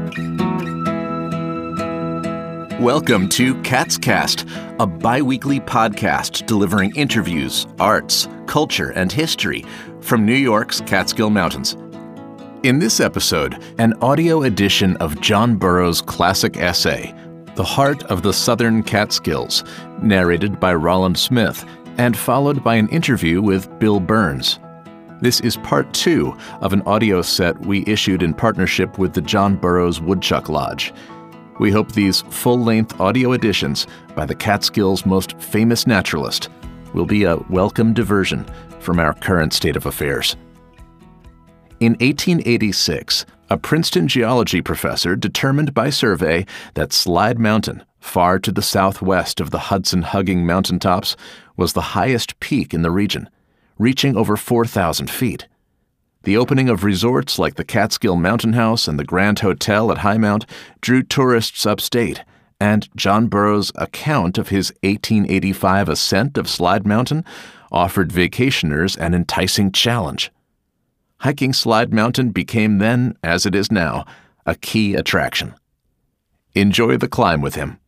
Welcome to Cats Cast, a bi-weekly podcast delivering interviews, arts, culture, and history from New York's Catskill Mountains. In this episode, an audio edition of John Burroughs' classic essay, The Heart of the Southern Catskills, narrated by Roland Smith, and followed by an interview with Bill Burns. This is part 2 of an audio set we issued in partnership with the John Burroughs Woodchuck Lodge. We hope these full-length audio editions by the Catskills' most famous naturalist will be a welcome diversion from our current state of affairs. In 1886, a Princeton geology professor determined by survey that Slide Mountain, far to the southwest of the Hudson-hugging mountaintops, was the highest peak in the region, reaching over 4,000 feet. The opening of resorts like the Catskill Mountain House and the Grand Hotel at Highmount drew tourists upstate, and John Burroughs' account of his 1885 ascent of Slide Mountain offered vacationers an enticing challenge. Hiking Slide Mountain became then, as it is now, a key attraction. Enjoy the climb with him.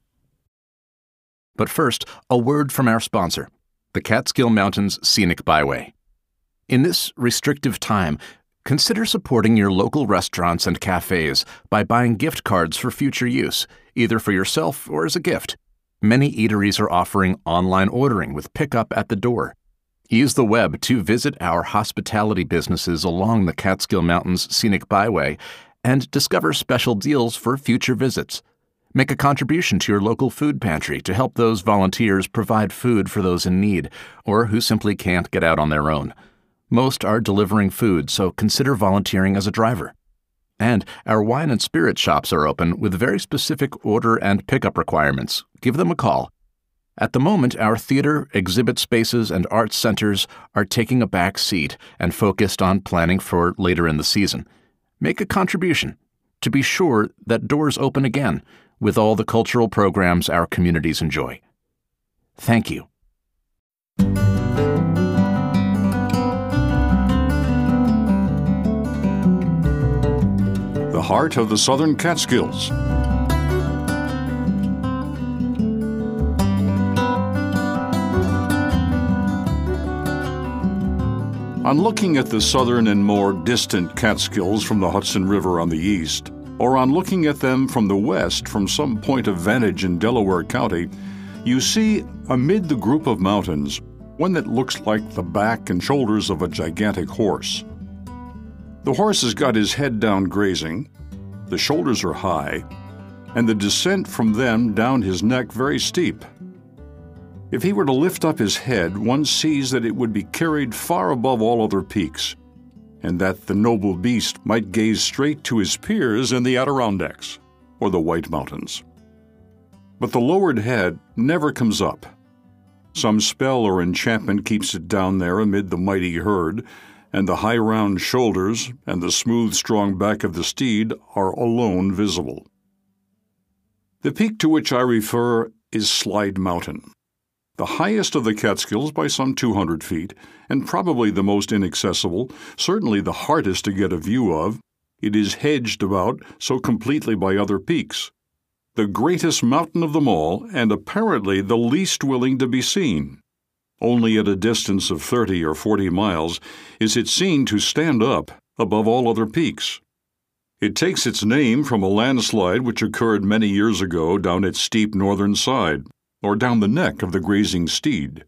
But first, a word from our sponsor, the Catskill Mountains Scenic Byway. In this restrictive time, consider supporting your local restaurants and cafes by buying gift cards for future use, either for yourself or as a gift. Many eateries are offering online ordering with pickup at the door. Use the web to visit our hospitality businesses along the Catskill Mountains Scenic Byway and discover special deals for future visits. Make a contribution to your local food pantry to help those volunteers provide food for those in need or who simply can't get out on their own. Most are delivering food, so consider volunteering as a driver. And our wine and spirit shops are open with very specific order and pickup requirements. Give them a call. At the moment, our theater, exhibit spaces, and arts centers are taking a back seat and focused on planning for later in the season. Make a contribution to be sure that doors open again with all the cultural programs our communities enjoy. Thank you. The Heart of the Southern Catskills. On looking at the southern and more distant Catskills from the Hudson River on the east, or on looking at them from the west from some point of vantage in Delaware County, you see, amid the group of mountains, one that looks like the back and shoulders of a gigantic horse. The horse has got his head down grazing, the shoulders are high, and the descent from them down his neck very steep. If he were to lift up his head, one sees that it would be carried far above all other peaks, and that the noble beast might gaze straight to his peers in the Adirondacks, or the White Mountains. But the lowered head never comes up. Some spell or enchantment keeps it down there amid the mighty herd, and the high round shoulders and the smooth strong back of the steed are alone visible. The peak to which I refer is Slide Mountain, the highest of the Catskills by some 200 feet, and probably the most inaccessible, certainly the hardest to get a view of. It is hedged about so completely by other peaks. The greatest mountain of them all, and apparently the least willing to be seen. Only at a distance of 30 or 40 miles is it seen to stand up above all other peaks. It takes its name from a landslide which occurred many years ago down its steep northern side, or down the neck of the grazing steed.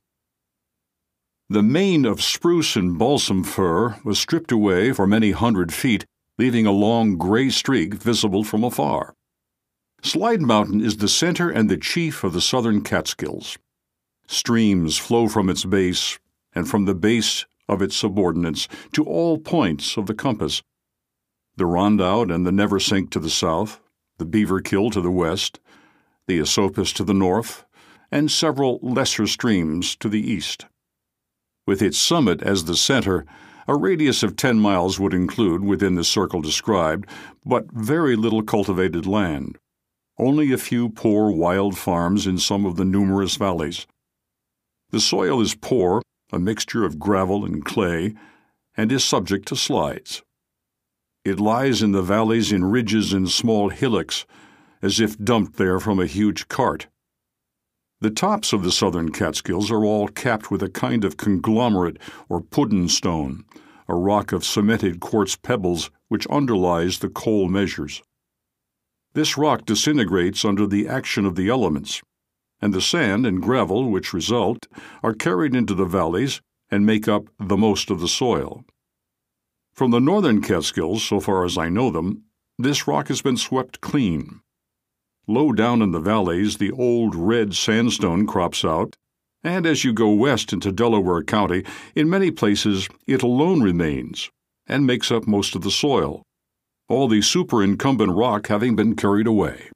The mane of spruce and balsam fir was stripped away for many hundred feet, leaving a long gray streak visible from afar. Slide Mountain is the center and the chief of the southern Catskills. Streams flow from its base, and from the base of its subordinates to all points of the compass. The Rondout and the Neversink to the south, the Beaverkill to the west, the Esopus to the north, and several lesser streams to the east. With its summit as the center, a radius of 10 miles would include, within the circle described, but very little cultivated land, only a few poor wild farms in some of the numerous valleys. The soil is poor, a mixture of gravel and clay, and is subject to slides. It lies in the valleys in ridges and small hillocks, as if dumped there from a huge cart. The tops of the southern Catskills are all capped with a kind of conglomerate or puddin stone, a rock of cemented quartz pebbles which underlies the coal measures. This rock disintegrates under the action of the elements, and the sand and gravel which result are carried into the valleys and make up the most of the soil. From the northern Catskills, so far as I know them, this rock has been swept clean. Low down in the valleys, the old red sandstone crops out, and as you go west into Delaware County, in many places it alone remains and makes up most of the soil, all the superincumbent rock having been carried away.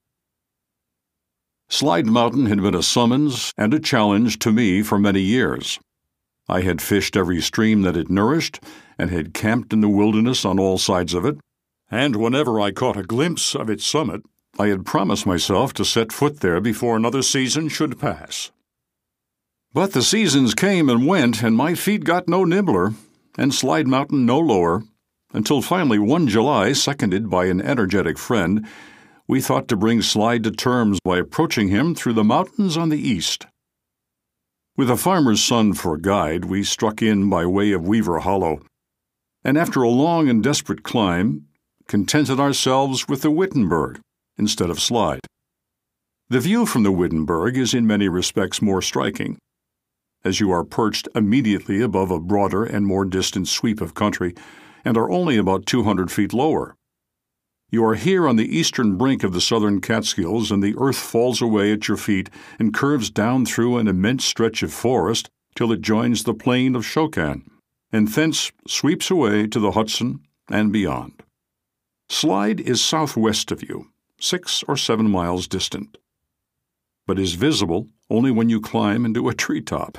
Slide Mountain had been a summons and a challenge to me for many years. I had fished every stream that it nourished and had camped in the wilderness on all sides of it, and whenever I caught a glimpse of its summit, I had promised myself to set foot there before another season should pass. But the seasons came and went, and my feet got no nimbler, and Slide Mountain no lower, until finally one July, seconded by an energetic friend, we thought to bring Slide to terms by approaching him through the mountains on the east. With a farmer's son for guide, we struck in by way of Weaver Hollow, and after a long and desperate climb, contented ourselves with the Wittenberg instead of Slide. The view from the Wittenberg is in many respects more striking, as you are perched immediately above a broader and more distant sweep of country, and are only about 200 feet lower. You are here on the eastern brink of the southern Catskills, and the earth falls away at your feet and curves down through an immense stretch of forest till it joins the plain of Shokan, and thence sweeps away to the Hudson and beyond. Slide is southwest of you, 6 or 7 miles distant, but is visible only when you climb into a treetop.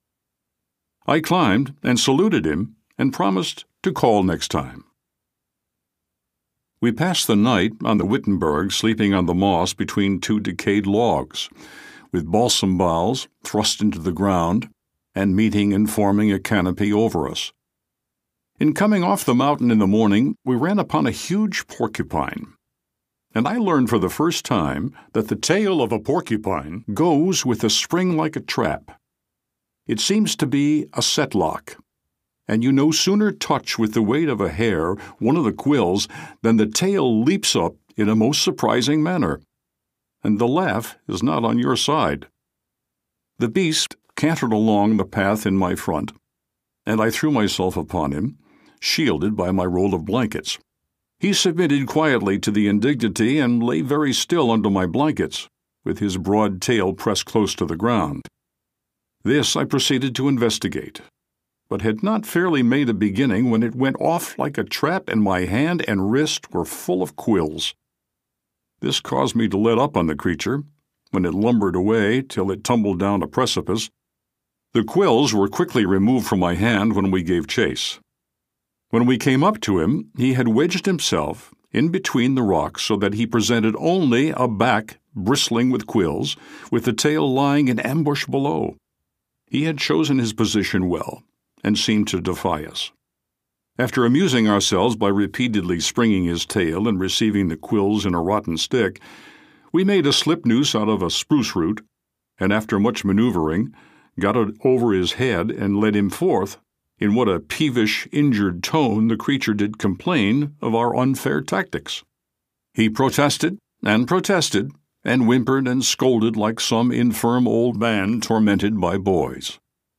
I climbed and saluted him and promised to call next time. We passed the night on the Wittenberg, sleeping on the moss between 2 decayed logs, with balsam boughs thrust into the ground and meeting and forming a canopy over us. In coming off the mountain in the morning, we ran upon a huge porcupine, and I learned for the first time that the tail of a porcupine goes with a spring like a trap. It seems to be a setlock, and you no sooner touch with the weight of a hair one of the quills than the tail leaps up in a most surprising manner, and the laugh is not on your side. The beast cantered along the path in my front, and I threw myself upon him, shielded by my roll of blankets. He submitted quietly to the indignity and lay very still under my blankets, with his broad tail pressed close to the ground. This I proceeded to investigate, but had not fairly made a beginning when it went off like a trap, and my hand and wrist were full of quills. This caused me to let up on the creature, when it lumbered away till it tumbled down a precipice. The quills were quickly removed from my hand when we gave chase. When we came up to him, he had wedged himself in between the rocks so that he presented only a back bristling with quills, with the tail lying in ambush below. He had chosen his position well, and seemed to defy us. After amusing ourselves by repeatedly springing his tail and receiving the quills in a rotten stick, we made a slip noose out of a spruce root, and after much maneuvering, got it over his head and led him forth. In what a peevish, injured tone the creature did complain of our unfair tactics. He protested, and whimpered and scolded like some infirm old man tormented by boys.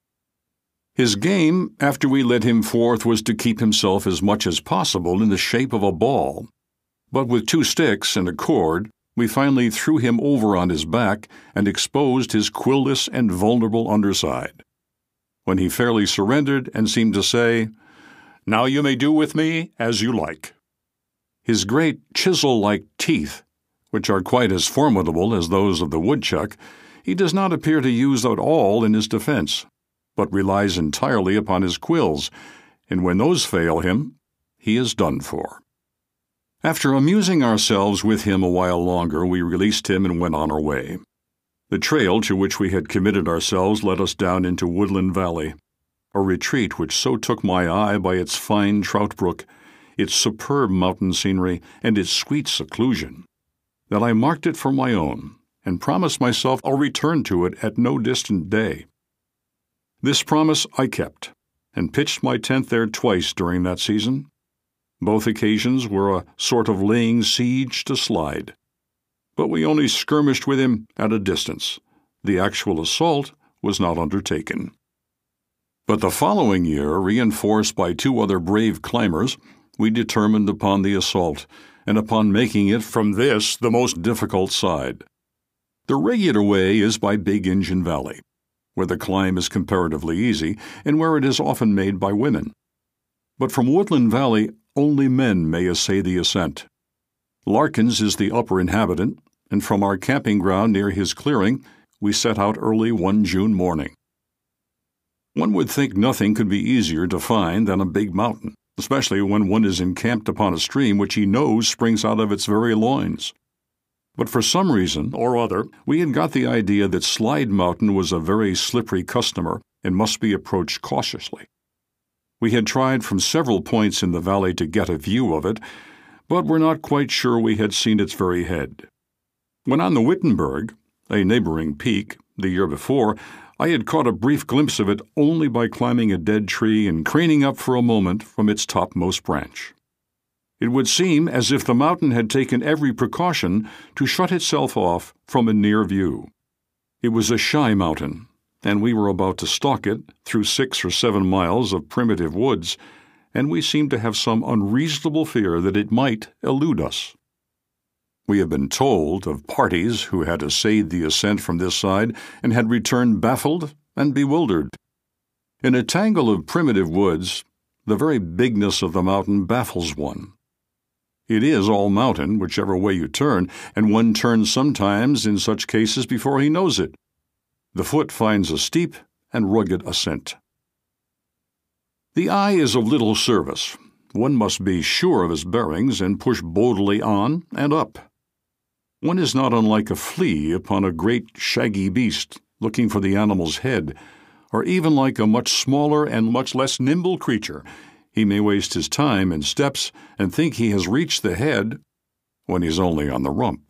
His game, after we led him forth, was to keep himself as much as possible in the shape of a ball, but with 2 sticks and a cord, we finally threw him over on his back and exposed his quillless and vulnerable underside, when he fairly surrendered and seemed to say, "Now you may do with me as you like." His great chisel-like teeth, which are quite as formidable as those of the woodchuck, he does not appear to use at all in his defense, but relies entirely upon his quills, and when those fail him, he is done for. After amusing ourselves with him a while longer, we released him and went on our way. The trail to which we had committed ourselves led us down into Woodland Valley, a retreat which so took my eye by its fine trout brook, its superb mountain scenery, and its sweet seclusion, that I marked it for my own and promised myself I'll return to it at no distant day. This promise I kept, and pitched my tent there twice during that season. Both occasions were a sort of laying siege to Slide. But we only skirmished with him at a distance. The actual assault was not undertaken. But the following year, reinforced by 2 other brave climbers, we determined upon the assault, and upon making it from this the most difficult side. The regular way is by Big Injun Valley, where the climb is comparatively easy, and where it is often made by women. But from Woodland Valley, only men may essay the ascent. Larkins is the upper inhabitant, and from our camping ground near his clearing, we set out early one June morning. One would think nothing could be easier to find than a big mountain, especially when one is encamped upon a stream which he knows springs out of its very loins. But for some reason or other, we had got the idea that Slide Mountain was a very slippery customer and must be approached cautiously. We had tried from several points in the valley to get a view of it, but were not quite sure we had seen its very head. When on the Wittenberg, a neighboring peak, the year before, I had caught a brief glimpse of it only by climbing a dead tree and craning up for a moment from its topmost branch. It would seem as if the mountain had taken every precaution to shut itself off from a near view. It was a shy mountain, and we were about to stalk it through 6 or 7 miles of primitive woods, and we seemed to have some unreasonable fear that it might elude us. We have been told of parties who had essayed the ascent from this side and had returned baffled and bewildered. In a tangle of primitive woods, the very bigness of the mountain baffles one. It is all mountain, whichever way you turn, and one turns sometimes in such cases before he knows it. The foot finds a steep and rugged ascent. The eye is of little service. One must be sure of his bearings and push boldly on and up. One is not unlike a flea upon a great shaggy beast looking for the animal's head, or even like a much smaller and much less nimble creature. He may waste his time in steps and think he has reached the head when he's only on the rump.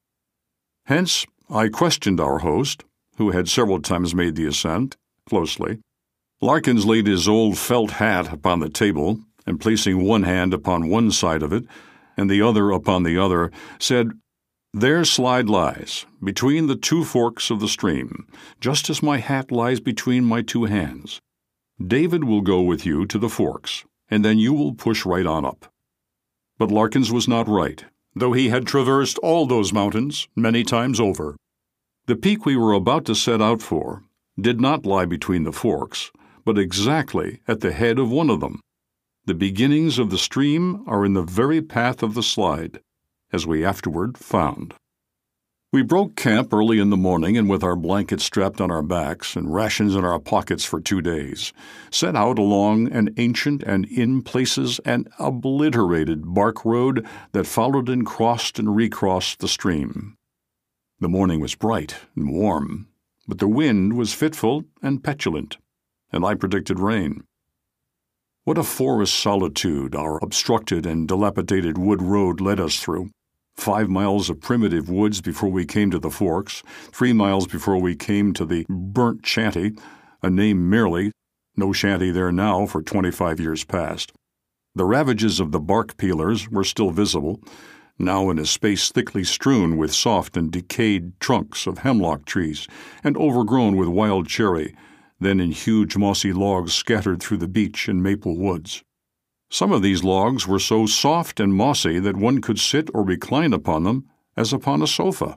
Hence, I questioned our host, who had several times made the ascent, closely. Larkins laid his old felt hat upon the table, and placing one hand upon one side of it, and the other upon the other, said, "There Slide lies, between the 2 forks of the stream, just as my hat lies between my 2 hands. David will go with you to the forks, and then you will push right on up." But Larkins was not right, though he had traversed all those mountains many times over. The peak we were about to set out for did not lie between the forks, but exactly at the head of one of them. The beginnings of the stream are in the very path of the slide, as we afterward found. We broke camp early in the morning, and with our blankets strapped on our backs and rations in our pockets for 2 days, set out along an ancient and in places an obliterated bark road that followed and crossed and recrossed the stream. The morning was bright and warm, but the wind was fitful and petulant, and I predicted rain. What a forest solitude our obstructed and dilapidated wood road led us through. 5 miles of primitive woods before we came to the forks, 3 miles before we came to the Burnt Shanty, a name merely, no shanty there now for 25 years past. The ravages of the bark peelers were still visible, now in a space thickly strewn with soft and decayed trunks of hemlock trees and overgrown with wild cherry, then in huge mossy logs scattered through the beech and maple woods. Some of these logs were so soft and mossy that one could sit or recline upon them as upon a sofa.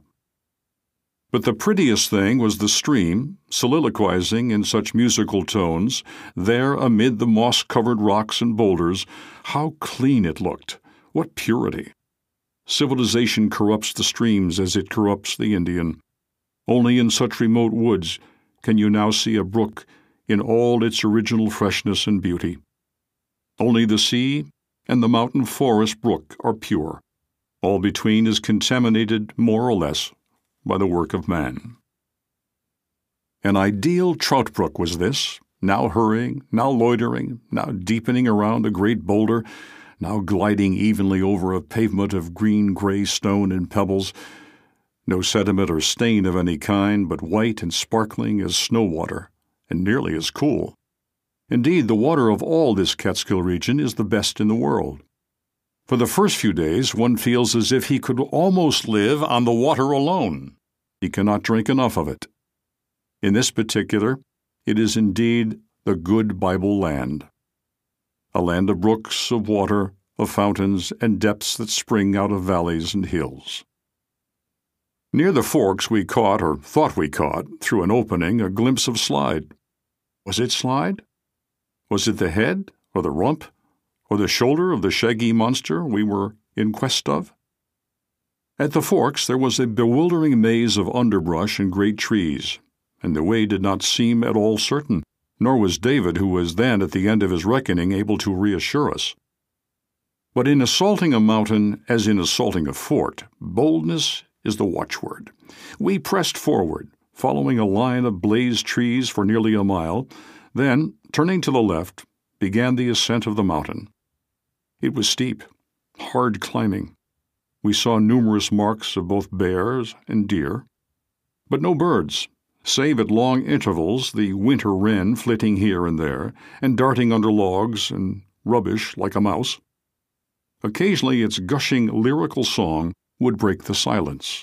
But the prettiest thing was the stream, soliloquizing in such musical tones, there amid the moss-covered rocks and boulders. How clean it looked! What purity! Civilization corrupts the streams as it corrupts the Indian. Only in such remote woods can you now see a brook in all its original freshness and beauty. Only the sea and the mountain forest brook are pure. All between is contaminated more or less by the work of man. An ideal trout brook was this, now hurrying, now loitering, now deepening around a great boulder, now gliding evenly over a pavement of green-gray stone and pebbles, no sediment or stain of any kind, but white and sparkling as snow water, and nearly as cool. Indeed, the water of all this Catskill region is the best in the world. For the first few days, one feels as if he could almost live on the water alone. He cannot drink enough of it. In this particular, it is indeed the good Bible land. A land of brooks, of water, of fountains, and depths that spring out of valleys and hills. Near the forks we caught, or thought we caught, through an opening, a glimpse of Slide. Was it Slide? Was it the head, or the rump, or the shoulder of the shaggy monster we were in quest of? At the forks there was a bewildering maze of underbrush and great trees, and the way did not seem at all certain, nor was David, who was then at the end of his reckoning, able to reassure us. But in assaulting a mountain, as in assaulting a fort, boldness is the watchword. We pressed forward, following a line of blazed trees for nearly a mile, then, turning to the left, began the ascent of the mountain. It was steep, hard climbing. We saw numerous marks of both bears and deer, but no birds, save at long intervals the winter wren flitting here and there, and darting under logs and rubbish like a mouse. Occasionally its gushing lyrical song would break the silence.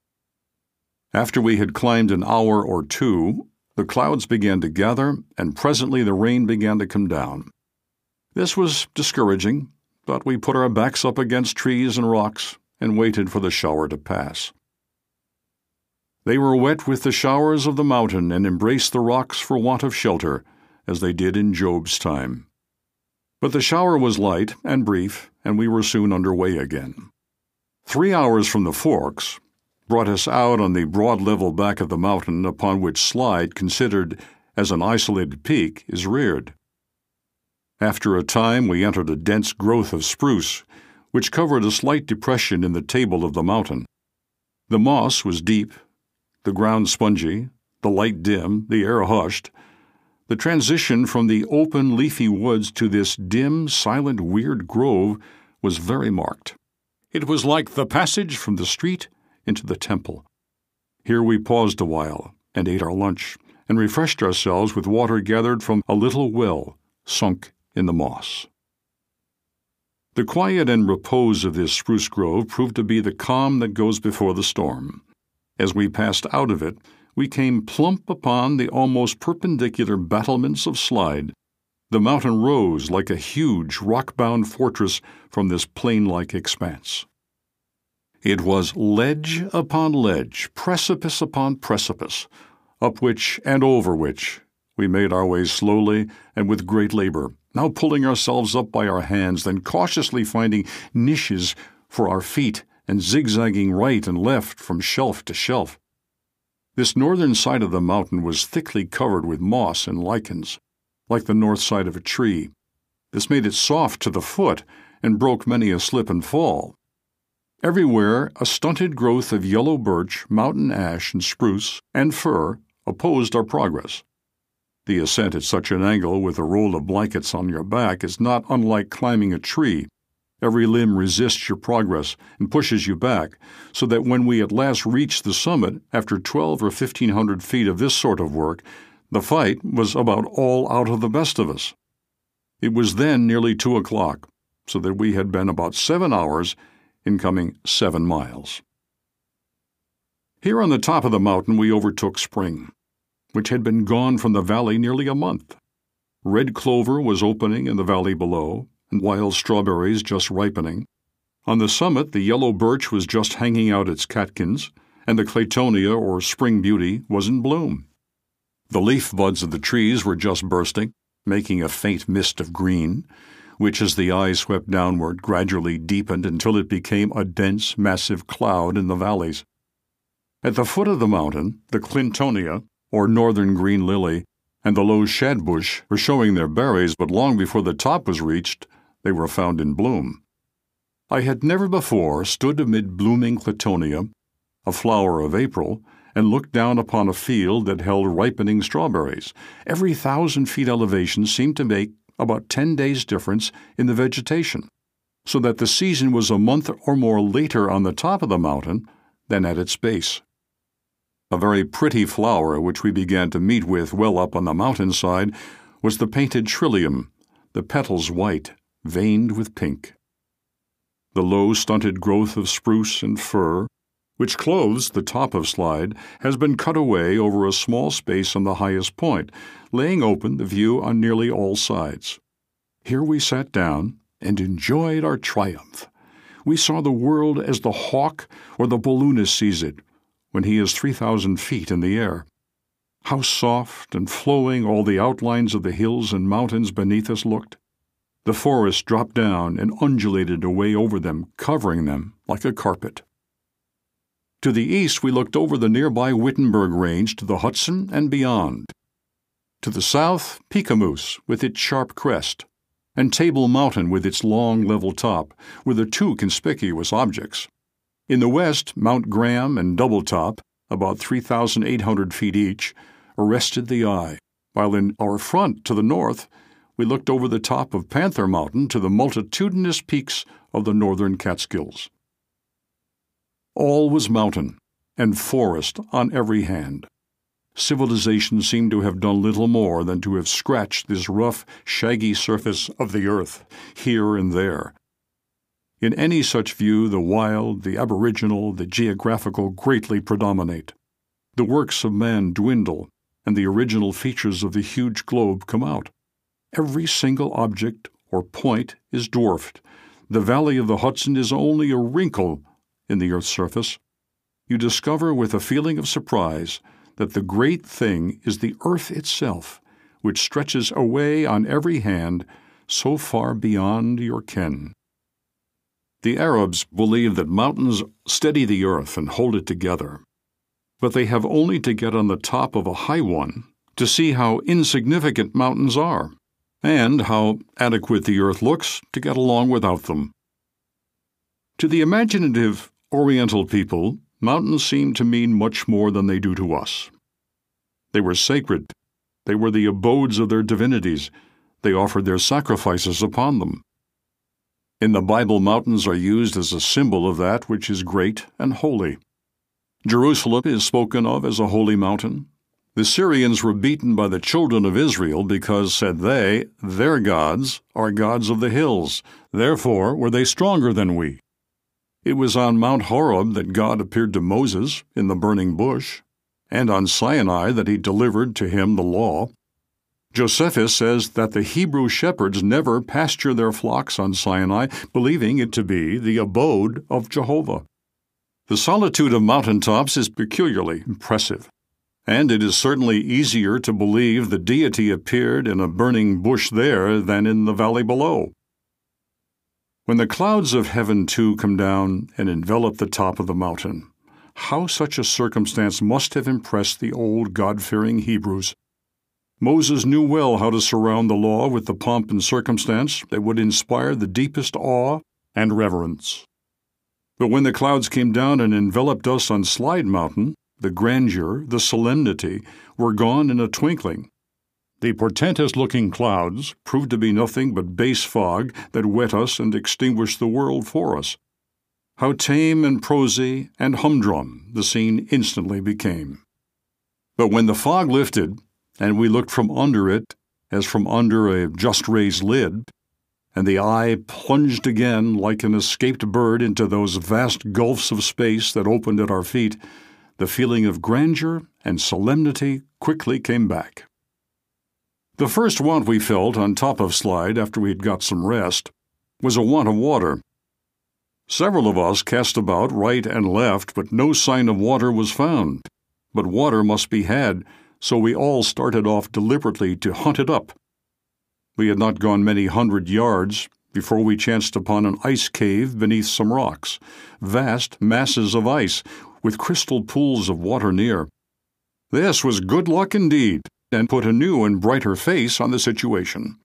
After we had climbed an hour or two, the clouds began to gather, and presently the rain began to come down. This was discouraging, but we put our backs up against trees and rocks and waited for the shower to pass. They were wet with the showers of the mountain and embraced the rocks for want of shelter, as they did in Job's time. But the shower was light and brief, and we were soon under way again. 3 hours from the forks brought us out on the broad level back of the mountain upon which Slide, considered as an isolated peak, is reared. After a time we entered a dense growth of spruce, which covered a slight depression in the table of the mountain. The moss was deep, the ground spongy, the light dim, the air hushed. The transition from the open, leafy woods to this dim, silent, weird grove was very marked. It was like the passage from the street into the temple. Here we paused a while and ate our lunch and refreshed ourselves with water gathered from a little well sunk in the moss. The quiet and repose of this spruce grove proved to be the calm that goes before the storm. As we passed out of it, we came plump upon the almost perpendicular battlements of Slide. The mountain rose like a huge rock-bound fortress from this plain-like expanse. It was ledge upon ledge, precipice upon precipice, up which and over which we made our way slowly and with great labor, now pulling ourselves up by our hands, then cautiously finding niches for our feet and zigzagging right and left from shelf to shelf. This northern side of the mountain was thickly covered with moss and lichens, like the north side of a tree. This made it soft to the foot and broke many a slip and fall. Everywhere a stunted growth of yellow birch, mountain ash, and spruce, and fir opposed our progress. The ascent at such an angle with a roll of blankets on your back is not unlike climbing a tree. Every limb resists your progress and pushes you back, so that when we at last reached the summit, after 1,200 or 1,500 feet of this sort of work, the fight was about all out of the best of us. It was then nearly 2 o'clock, so that we had been about 7 hours in coming 7 miles. Here on the top of the mountain we overtook spring, which had been gone from the valley nearly a month. Red clover was opening in the valley below, and wild strawberries just ripening. On the summit the yellow birch was just hanging out its catkins, and the claytonia, or spring beauty, was in bloom. The leaf buds of the trees were just bursting, making a faint mist of green, which as the eye swept downward gradually deepened until it became a dense, massive cloud in the valleys. At the foot of the mountain, the clintonia, or northern green lily, and the low shadbush were showing their berries, but long before the top was reached, they were found in bloom. I had never before stood amid blooming clatonia, a flower of April, and looked down upon a field that held ripening strawberries. Every 1,000 feet elevation seemed to make about 10 days' difference in the vegetation. so that the season was a month or more later on the top of the mountain than at its base. A very pretty flower which we began to meet with well up on the mountainside was the painted trillium, the petals white, veined with pink. The low, stunted growth of spruce and fir, which clothes the top of Slide, has been cut away over a small space on the highest point, laying open the view on nearly all sides. Here we sat down and enjoyed our triumph. We saw the world as the hawk or the balloonist sees it when he is 3,000 feet in the air. How soft and flowing all the outlines of the hills and mountains beneath us looked. The forest dropped down and undulated away over them, covering them like a carpet. To the east we looked over the nearby Wittenberg Range to the Hudson and beyond. To the south, Picamous with its sharp crest, and Table Mountain with its long level top were the two conspicuous objects. In the west, Mount Graham and Double Top, about 3,800 feet each, arrested the eye, while in our front to the north we looked over the top of Panther Mountain to the multitudinous peaks of the northern Catskills. All was mountain and forest on every hand. Civilization seemed to have done little more than to have scratched this rough, shaggy surface of the earth here and there. In any such view, the wild, the aboriginal, the geographical greatly predominate. The works of man dwindle, and the original features of the huge globe come out. Every single object or point is dwarfed. The valley of the Hudson is only a wrinkle in the earth's surface. You discover with a feeling of surprise that the great thing is the earth itself, which stretches away on every hand so far beyond your ken. The Arabs believe that mountains steady the earth and hold it together, but they have only to get on the top of a high one to see how insignificant mountains are, and how adequate the earth looks to get along without them. To the imaginative Oriental people, mountains seem to mean much more than they do to us. They were sacred. They were the abodes of their divinities. They offered their sacrifices upon them. In the Bible, mountains are used as a symbol of that which is great and holy. Jerusalem is spoken of as a holy mountain. The Syrians were beaten by the children of Israel because, said they, their gods are gods of the hills. Therefore were they stronger than we. It was on Mount Horeb that God appeared to Moses in the burning bush, and on Sinai that he delivered to him the law. Josephus says that the Hebrew shepherds never pasture their flocks on Sinai, believing it to be the abode of Jehovah. The solitude of mountaintops is peculiarly impressive, and it is certainly easier to believe the deity appeared in a burning bush there than in the valley below. When the clouds of heaven too come down and envelop the top of the mountain, how such a circumstance must have impressed the old God-fearing Hebrews. Moses knew well how to surround the law with the pomp and circumstance that would inspire the deepest awe and reverence. But when the clouds came down and enveloped us on Slide Mountain, the grandeur, the solemnity, were gone in a twinkling. The portentous-looking clouds proved to be nothing but base fog that wet us and extinguished the world for us. How tame and prosy and humdrum the scene instantly became. But when the fog lifted, and we looked from under it as from under a just-raised lid, and the eye plunged again like an escaped bird into those vast gulfs of space that opened at our feet, the feeling of grandeur and solemnity quickly came back. The first want we felt on top of Slide after we had got some rest was a want of water. Several of us cast about right and left, but no sign of water was found. But water must be had, so we all started off deliberately to hunt it up. We had not gone many 100 yards before we chanced upon an ice cave beneath some rocks, vast masses of ice, with crystal pools of water near. This was good luck indeed, and put a new and brighter face on the situation.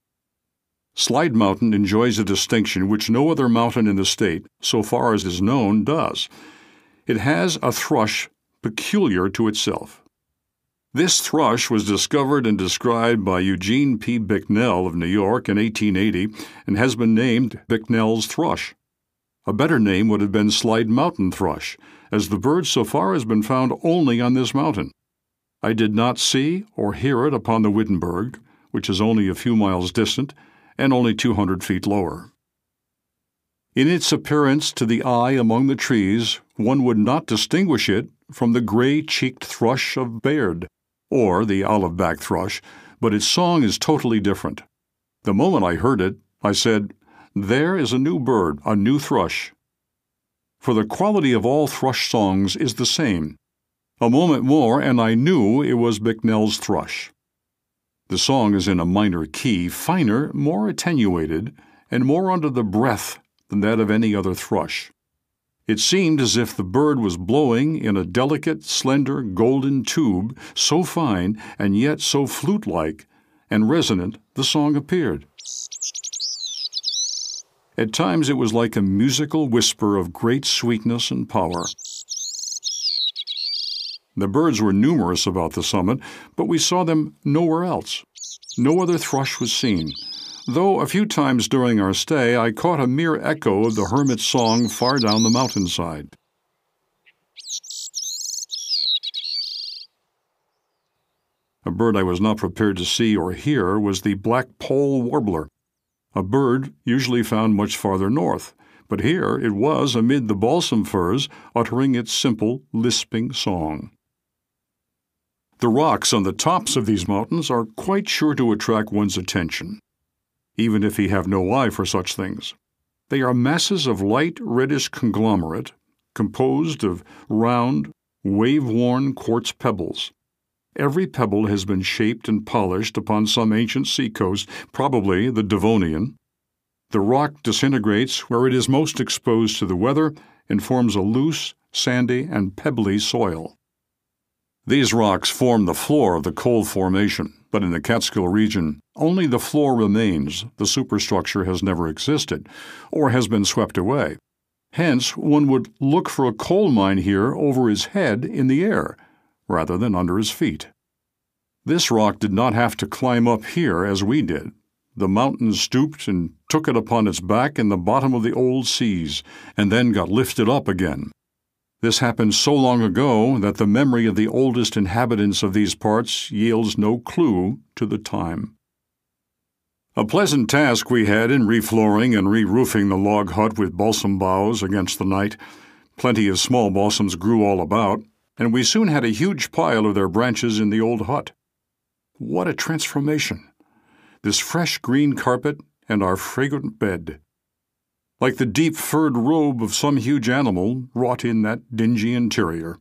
Slide Mountain enjoys a distinction which no other mountain in the state, so far as is known, does. It has a thrush peculiar to itself. This thrush was discovered and described by Eugene P. Bicknell of New York in 1880 and has been named Bicknell's thrush. A better name would have been Slide Mountain thrush, as the bird so far has been found only on this mountain. I did not see or hear it upon the Wittenberg, which is only a few miles distant and only 200 feet lower. In its appearance to the eye among the trees, one would not distinguish it from the gray-cheeked thrush of Baird, or the olive-back thrush, but its song is totally different. The moment I heard it, I said, "There is a new bird, a new thrush." For the quality of all thrush songs is the same. A moment more, and I knew it was Bicknell's thrush. The song is in a minor key, finer, more attenuated, and more under the breath than that of any other thrush. It seemed as if the bird was blowing in a delicate, slender, golden tube, so fine and yet so flute-like and resonant the song appeared. At times it was like a musical whisper of great sweetness and power. The birds were numerous about the summit, but we saw them nowhere else. No other thrush was seen, though a few times during our stay I caught a mere echo of the hermit's song far down the mountainside. A bird I was not prepared to see or hear was the black-poll warbler, a bird usually found much farther north, but here it was amid the balsam firs, uttering its simple, lisping song. The rocks on the tops of these mountains are quite sure to attract one's attention, even if he have no eye for such things. They are masses of light reddish conglomerate, composed of round, wave-worn quartz pebbles. Every pebble has been shaped and polished upon some ancient seacoast, probably the Devonian. The rock disintegrates where it is most exposed to the weather and forms a loose, sandy, and pebbly soil. These rocks form the floor of the Coal Formation, but in the Catskill region, only the floor remains. The superstructure has never existed, or has been swept away. Hence, one would look for a coal mine here over his head in the air, rather than under his feet. This rock did not have to climb up here as we did. The mountain stooped and took it upon its back in the bottom of the old seas, and then got lifted up again. This happened so long ago that the memory of the oldest inhabitants of these parts yields no clue to the time. A pleasant task we had in reflooring and re-roofing the log hut with balsam boughs against the night. Plenty of small balsams grew all about, and we soon had a huge pile of their branches in the old hut. What a transformation! This fresh green carpet and our fragrant bed, like the deep furred robe of some huge animal wrought in that dingy interior.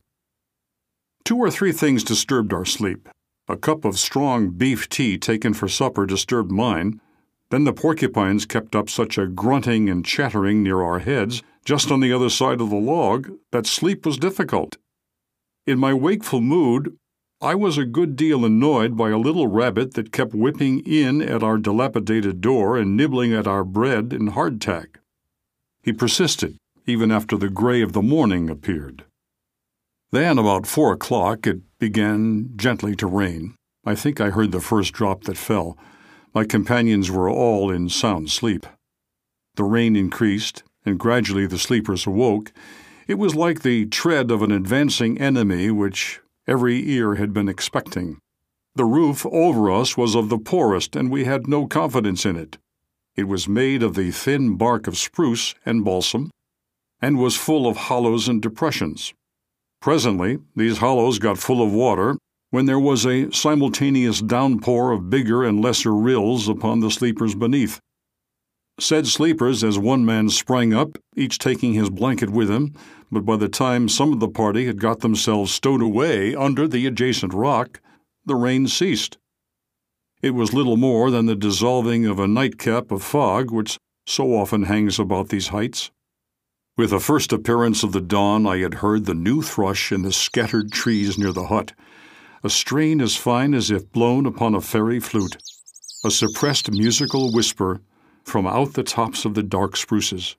2 or 3 things disturbed our sleep. A cup of strong beef tea taken for supper disturbed mine. Then the porcupines kept up such a grunting and chattering near our heads, just on the other side of the log, that sleep was difficult. In my wakeful mood, I was a good deal annoyed by a little rabbit that kept whipping in at our dilapidated door and nibbling at our bread and hardtack. He persisted, even after the gray of the morning appeared. Then, about 4 o'clock, it began gently to rain. I think I heard the first drop that fell. My companions were all in sound sleep. The rain increased, and gradually the sleepers awoke. It was like the tread of an advancing enemy which every ear had been expecting. The roof over us was of the poorest, and we had no confidence in it. It was made of the thin bark of spruce and balsam, and was full of hollows and depressions. Presently, these hollows got full of water, when there was a simultaneous downpour of bigger and lesser rills upon the sleepers beneath. Said sleepers as one man sprang up, each taking his blanket with him, but by the time some of the party had got themselves stowed away under the adjacent rock, the rain ceased. It was little more than the dissolving of a nightcap of fog which so often hangs about these heights. With the first appearance of the dawn, I had heard the new thrush in the scattered trees near the hut, a strain as fine as if blown upon a fairy flute, a suppressed musical whisper from out the tops of the dark spruces.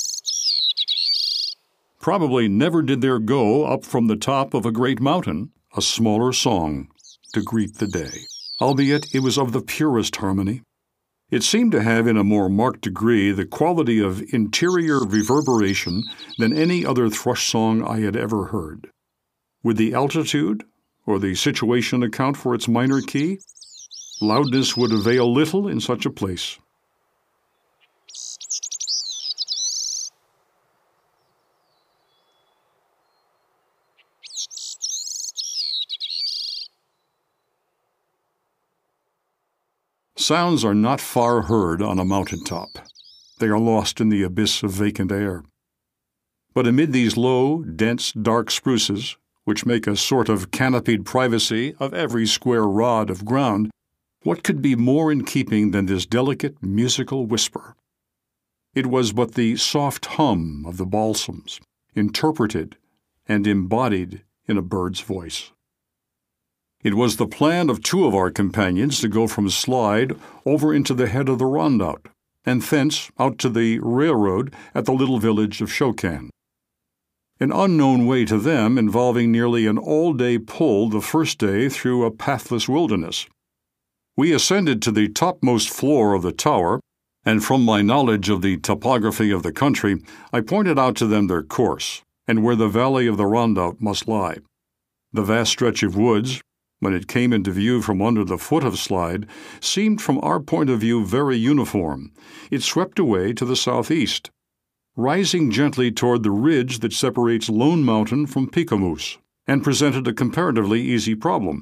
Probably never did there go up from the top of a great mountain a a smaller song to greet the day, albeit it was of the purest harmony. It seemed to have in a more marked degree the quality of interior reverberation than any other thrush song I had ever heard. Would the altitude or the situation account for its minor key? Loudness would avail little in such a place. Sounds are not far heard on a mountaintop. They are lost in the abyss of vacant air. But amid these low, dense, dark spruces, which make a sort of canopied privacy of every square rod of ground, what could be more in keeping than this delicate musical whisper? It was but the soft hum of the balsams, interpreted and embodied in a bird's voice. It was the plan of two of our companions to go from Slide over into the head of the Rondout, and thence out to the railroad at the little village of Shokan. An unknown way to them, involving nearly an all-day pull the first day through a pathless wilderness. We ascended to the topmost floor of the tower, and from my knowledge of the topography of the country, I pointed out to them their course, and where the valley of the Rondout must lie. The vast stretch of woods, when it came into view from under the foot of Slide, seemed from our point of view very uniform. It swept away to the southeast, rising gently toward the ridge that separates Lone Mountain from Picamous, and presented a comparatively easy problem.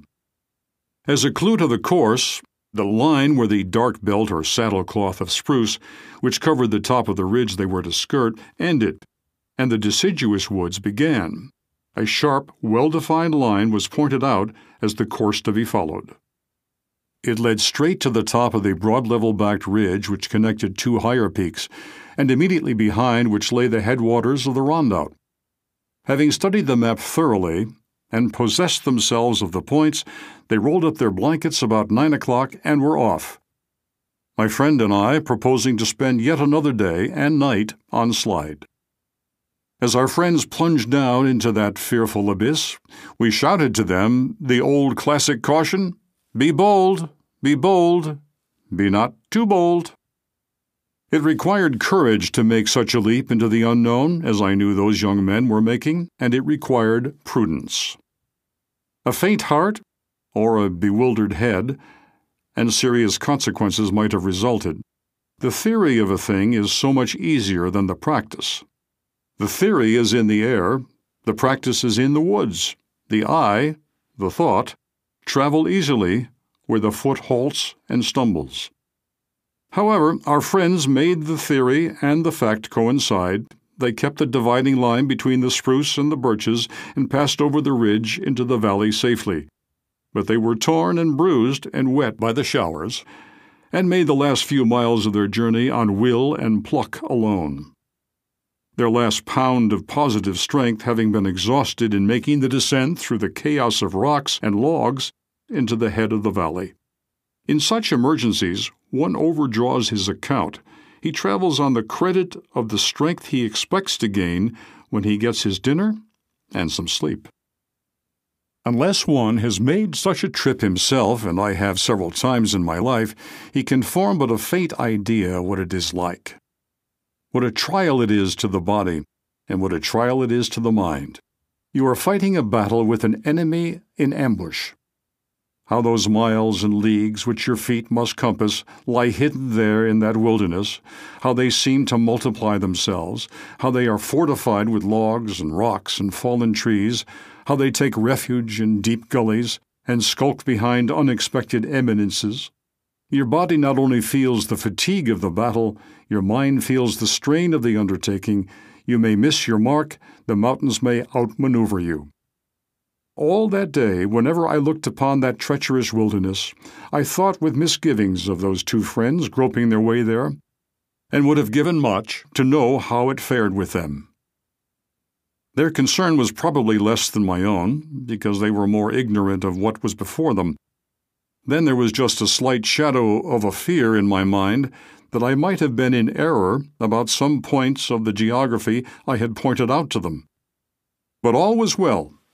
As a clue to the course, the line where the dark belt or saddlecloth of spruce, which covered the top of the ridge they were to skirt, ended, and the deciduous woods began. A sharp, well-defined line was pointed out as the course to be followed. It led straight to the top of the broad level-backed ridge which connected two higher peaks, and immediately behind which lay the headwaters of the Rondout. Having studied the map thoroughly and possessed themselves of the points, they rolled up their blankets about 9 o'clock and were off. My friend and I proposing to spend yet another day and night on Slide. As our friends plunged down into that fearful abyss, we shouted to them the old classic caution, "Be bold, be bold, be not too bold." It required courage to make such a leap into the unknown, as I knew those young men were making, and it required prudence. A faint heart, or a bewildered head, and serious consequences might have resulted. The theory of a thing is so much easier than the practice. The theory is in the air, the practice is in the woods. The eye, the thought, travel easily where the foot halts and stumbles. However, our friends made the theory and the fact coincide. They kept the dividing line between the spruce and the birches and passed over the ridge into the valley safely. But they were torn and bruised and wet by the showers, and made the last few miles of their journey on will and pluck alone. Their last pound of positive strength having been exhausted in making the descent through the chaos of rocks and logs into the head of the valley. In such emergencies, one overdraws his account. He travels on the credit of the strength he expects to gain when he gets his dinner and some sleep. Unless one has made such a trip himself, and I have several times in my life, he can form but a faint idea what it is like. What a trial it is to the body, and what a trial it is to the mind. You are fighting a battle with an enemy in ambush. How those miles and leagues which your feet must compass lie hidden there in that wilderness, how they seem to multiply themselves, how they are fortified with logs and rocks and fallen trees, how they take refuge in deep gullies and skulk behind unexpected eminences. Your body not only feels the fatigue of the battle, your mind feels the strain of the undertaking. You may miss your mark, the mountains may outmaneuver you. All that day, whenever I looked upon that treacherous wilderness, I thought with misgivings of those two friends groping their way there, and would have given much to know how it fared with them. Their concern was probably less than my own, because they were more ignorant of what was before them. Then there was just a slight shadow of a fear in my mind that I might have been in error about some points of the geography I had pointed out to them. But all was well,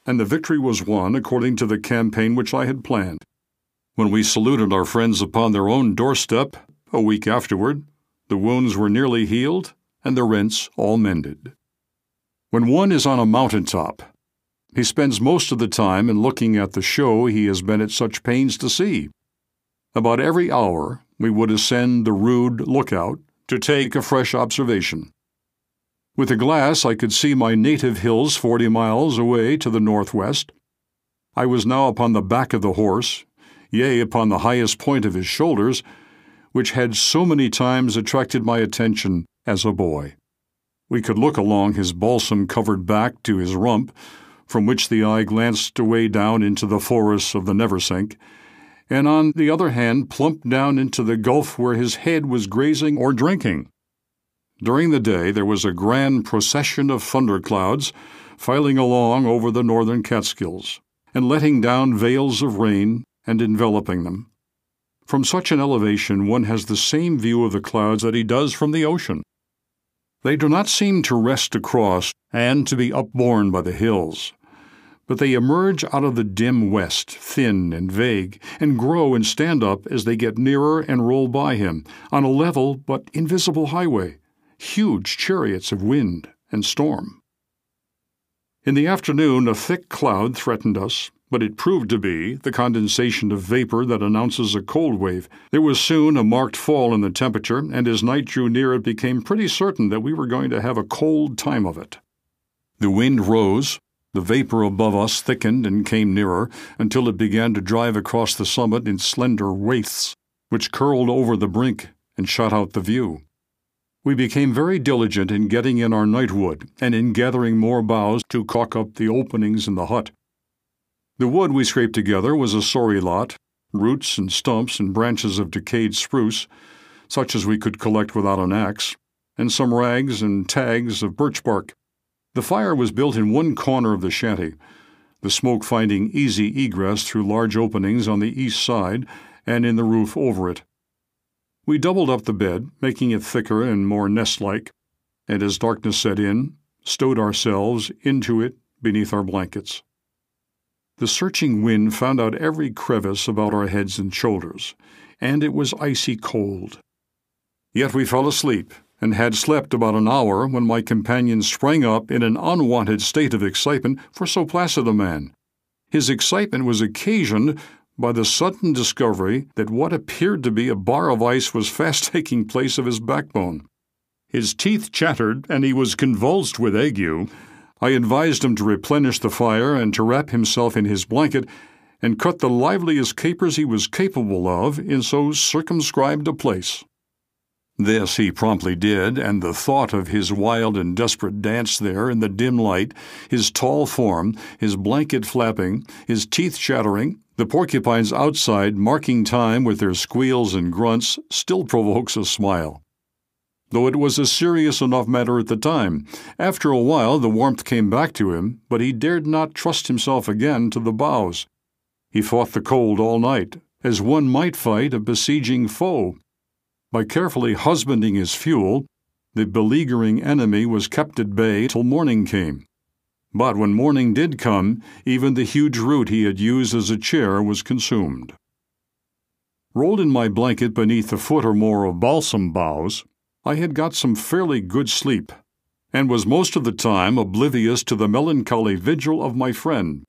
and the victory was won according to the campaign which I had planned. When we saluted our friends upon their own doorstep, a week afterward, the wounds were nearly healed and the rents all mended. When one is on a mountaintop, he spends most of the time in looking at the show he has been at such pains to see. About every hour we would ascend the rude lookout to take a fresh observation. With a glass I could see my native hills 40 miles away to the northwest. I was now upon the back of the horse, yea, upon the highest point of his shoulders, which had so many times attracted my attention as a boy. We could look along his balsam-covered back to his rump, from which the eye glanced away down into the forests of the Neversink, and on the other hand plump down into the gulf where his head was grazing or drinking. During the day there was a grand procession of thunderclouds filing along over the northern Catskills, and letting down veils of rain and enveloping them. From such an elevation one has the same view of the clouds that he does from the ocean. They do not seem to rest across and to be upborne by the hills, but they emerge out of the dim west, thin and vague, and grow and stand up as they get nearer and roll by him, on a level but invisible highway, huge chariots of wind and storm. In the afternoon a thick cloud threatened us, but it proved to be the condensation of vapor that announces a cold wave. There was soon a marked fall in the temperature, and as night drew near it became pretty certain that we were going to have a cold time of it. The wind rose, the vapor above us thickened and came nearer, until it began to drive across the summit in slender wraiths, which curled over the brink and shut out the view. We became very diligent in getting in our nightwood and in gathering more boughs to caulk up the openings in the hut. The wood we scraped together was a sorry lot, roots and stumps and branches of decayed spruce, such as we could collect without an axe, and some rags and tags of birch bark. The fire was built in one corner of the shanty, the smoke finding easy egress through large openings on the east side and in the roof over it. We doubled up the bed, making it thicker and more nest-like, and as darkness set in, stowed ourselves into it beneath our blankets. The searching wind found out every crevice about our heads and shoulders, and it was icy cold. Yet we fell asleep, and had slept about an hour when my companion sprang up in an unwonted state of excitement for so placid a man. His excitement was occasioned by the sudden discovery that what appeared to be a bar of ice was fast taking place of his backbone. His teeth chattered, and he was convulsed with ague. I advised him to replenish the fire and to wrap himself in his blanket and cut the liveliest capers he was capable of in so circumscribed a place. This he promptly did, and the thought of his wild and desperate dance there in the dim light, his tall form, his blanket flapping, his teeth chattering, the porcupines outside marking time with their squeals and grunts, still provokes a smile. Though it was a serious enough matter at the time, after a while the warmth came back to him, but he dared not trust himself again to the boughs. He fought the cold all night, as one might fight a besieging foe. By carefully husbanding his fuel, the beleaguering enemy was kept at bay till morning came. But when morning did come, even the huge root he had used as a chair was consumed. Rolled in my blanket beneath a foot or more of balsam boughs, I had got some fairly good sleep, and was most of the time oblivious to the melancholy vigil of my friend.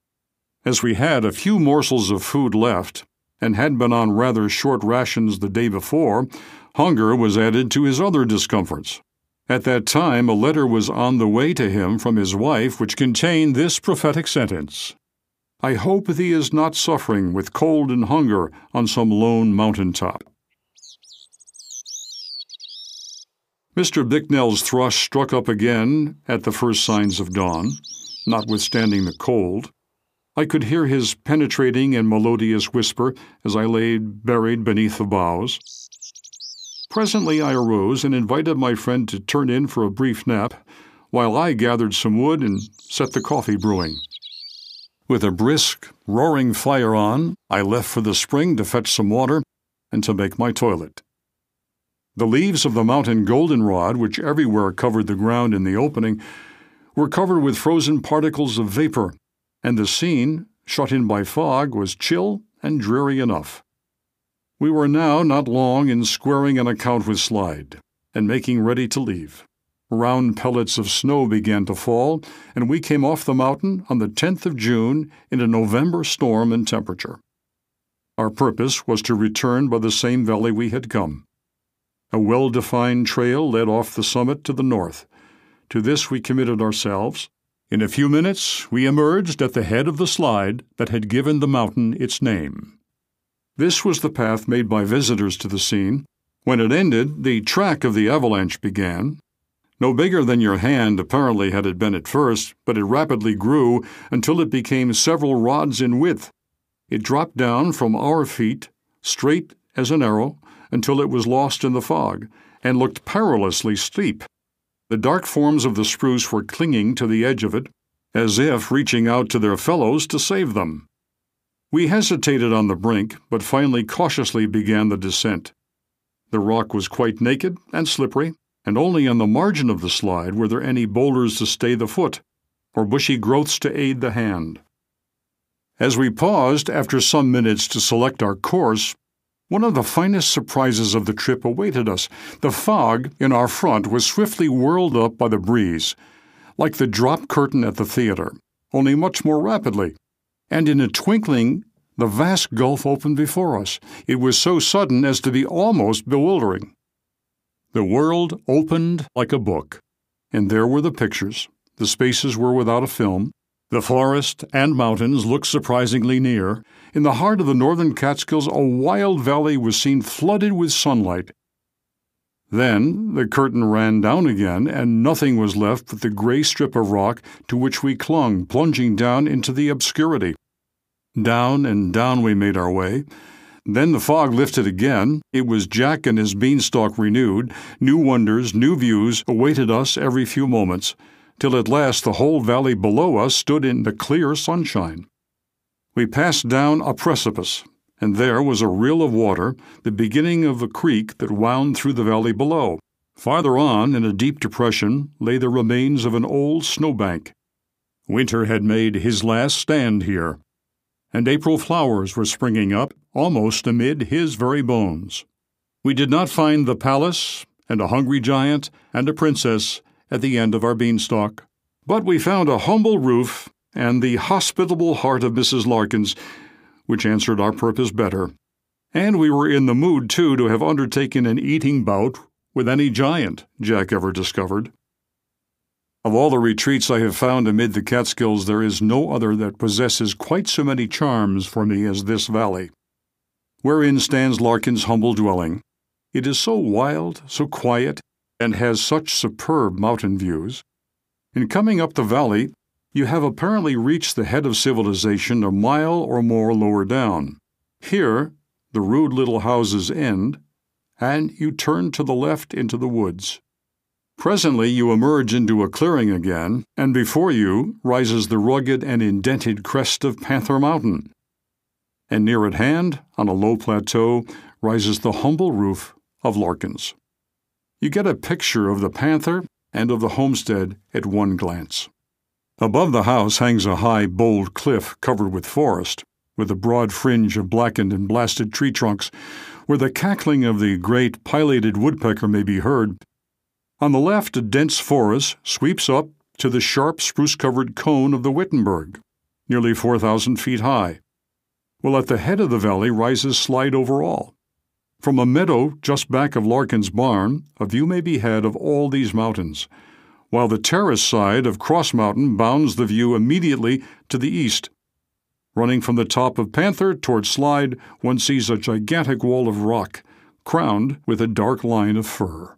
As we had a few morsels of food left, and had been on rather short rations the day before, hunger was added to his other discomforts. At that time a letter was on the way to him from his wife which contained this prophetic sentence: "I hope thee is not suffering with cold and hunger on some lone mountain top." Mr. Bicknell's thrush struck up again at the first signs of dawn, notwithstanding the cold. I could hear his penetrating and melodious whisper as I lay buried beneath the boughs. Presently I arose and invited my friend to turn in for a brief nap, while I gathered some wood and set the coffee brewing. With a brisk, roaring fire on, I left for the spring to fetch some water and to make my toilet. The leaves of the mountain goldenrod, which everywhere covered the ground in the opening, were covered with frozen particles of vapor, and the scene, shut in by fog, was chill and dreary enough. We were now not long in squaring an account with Slide, and making ready to leave. Round pellets of snow began to fall, and we came off the mountain on the 10th of June in a November storm and temperature. Our purpose was to return by the same valley we had come. A well-defined trail led off the summit to the north. To this we committed ourselves. In a few minutes we emerged at the head of the slide that had given the mountain its name. This was the path made by visitors to the scene. When it ended, the track of the avalanche began. No bigger than your hand, apparently, had it been at first, but it rapidly grew until it became several rods in width. It dropped down from our feet, straight as an arrow, until it was lost in the fog, and looked perilously steep. The dark forms of the spruce were clinging to the edge of it, as if reaching out to their fellows to save them. We hesitated on the brink, but finally cautiously began the descent. The rock was quite naked and slippery, and only on the margin of the slide were there any boulders to stay the foot, or bushy growths to aid the hand. As we paused after some minutes to select our course, one of the finest surprises of the trip awaited us. The fog in our front was swiftly whirled up by the breeze, like the drop curtain at the theater, only much more rapidly, and in a twinkling the vast gulf opened before us. It was so sudden as to be almost bewildering. The world opened like a book, and there were the pictures. The spaces were without a film. The forest and mountains looked surprisingly near. In the heart of the northern Catskills, a wild valley was seen flooded with sunlight. Then the curtain ran down again, and nothing was left but the gray strip of rock to which we clung, plunging down into the obscurity. Down and down we made our way. Then the fog lifted again. It was Jack and his beanstalk renewed. New wonders, new views awaited us every few moments, till at last the whole valley below us stood in the clear sunshine. We passed down a precipice, and there was a rill of water, the beginning of a creek that wound through the valley below. Farther on, in a deep depression, lay the remains of an old snowbank. Winter had made his last stand here, and April flowers were springing up almost amid his very bones. We did not find the palace and a hungry giant and a princess at the end of our beanstalk, but we found a humble roof and the hospitable heart of Mrs. Larkins, which answered our purpose better. And we were in the mood, too, to have undertaken an eating bout with any giant Jack ever discovered. Of all the retreats I have found amid the Catskills, there is no other that possesses quite so many charms for me as this valley, wherein stands Larkin's humble dwelling. It is so wild, so quiet, and has such superb mountain views. In coming up the valley, you have apparently reached the head of civilization a mile or more lower down. Here, the rude little houses end, and you turn to the left into the woods. Presently you emerge into a clearing again, and before you rises the rugged and indented crest of Panther Mountain. And near at hand, on a low plateau, rises the humble roof of Larkins. You get a picture of the Panther and of the homestead at one glance. Above the house hangs a high, bold cliff covered with forest, with a broad fringe of blackened and blasted tree trunks, where the cackling of the great pileated woodpecker may be heard. On the left, a dense forest sweeps up to the sharp spruce-covered cone of the Wittenberg, nearly 4,000 feet high. Well, at the head of the valley rises Slide over All. From a meadow just back of Larkin's barn, a view may be had of all these mountains, while the terrace side of Cross Mountain bounds the view immediately to the east. Running from the top of Panther toward Slide, one sees a gigantic wall of rock, crowned with a dark line of fir.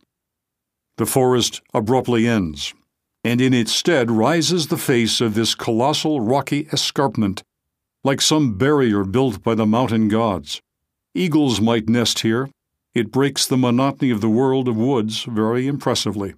The forest abruptly ends, and in its stead rises the face of this colossal rocky escarpment, like some barrier built by the mountain gods. Eagles might nest here. It breaks the monotony of the world of woods very impressively.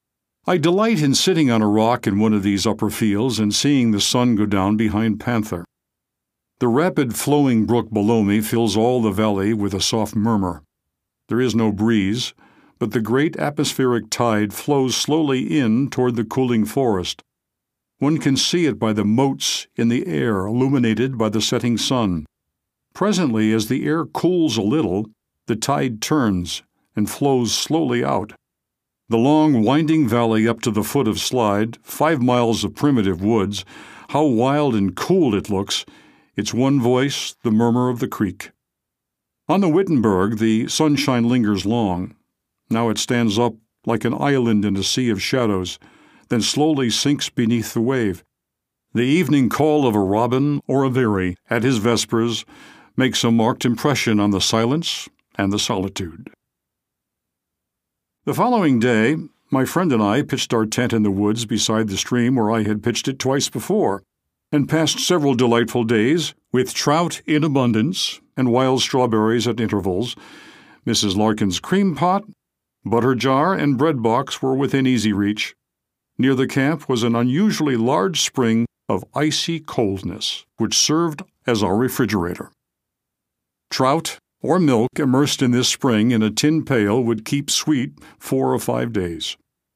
I delight in sitting on a rock in one of these upper fields and seeing the sun go down behind Panther. The rapid flowing brook below me fills all the valley with a soft murmur. There is no breeze, but the great atmospheric tide flows slowly in toward the cooling forest. One can see it by the motes in the air illuminated by the setting sun. Presently, as the air cools a little, the tide turns and flows slowly out. The long, winding valley up to the foot of Slide, 5 miles of primitive woods, how wild and cool it looks, its one voice the murmur of the creek. On the Wittenberg, the sunshine lingers long. Now it stands up like an island in a sea of shadows, then slowly sinks beneath the wave. The evening call of a robin or a veery at his vespers makes a marked impression on the silence and the solitude. The following day, my friend and I pitched our tent in the woods beside the stream where I had pitched it twice before, and passed several delightful days with trout in abundance and wild strawberries at intervals. Mrs. Larkin's cream pot, butter jar, and bread box were within easy reach. Near the camp was an unusually large spring of icy coldness, which served as our refrigerator. Trout or milk immersed in this spring in a tin pail would keep sweet 4 or 5 days.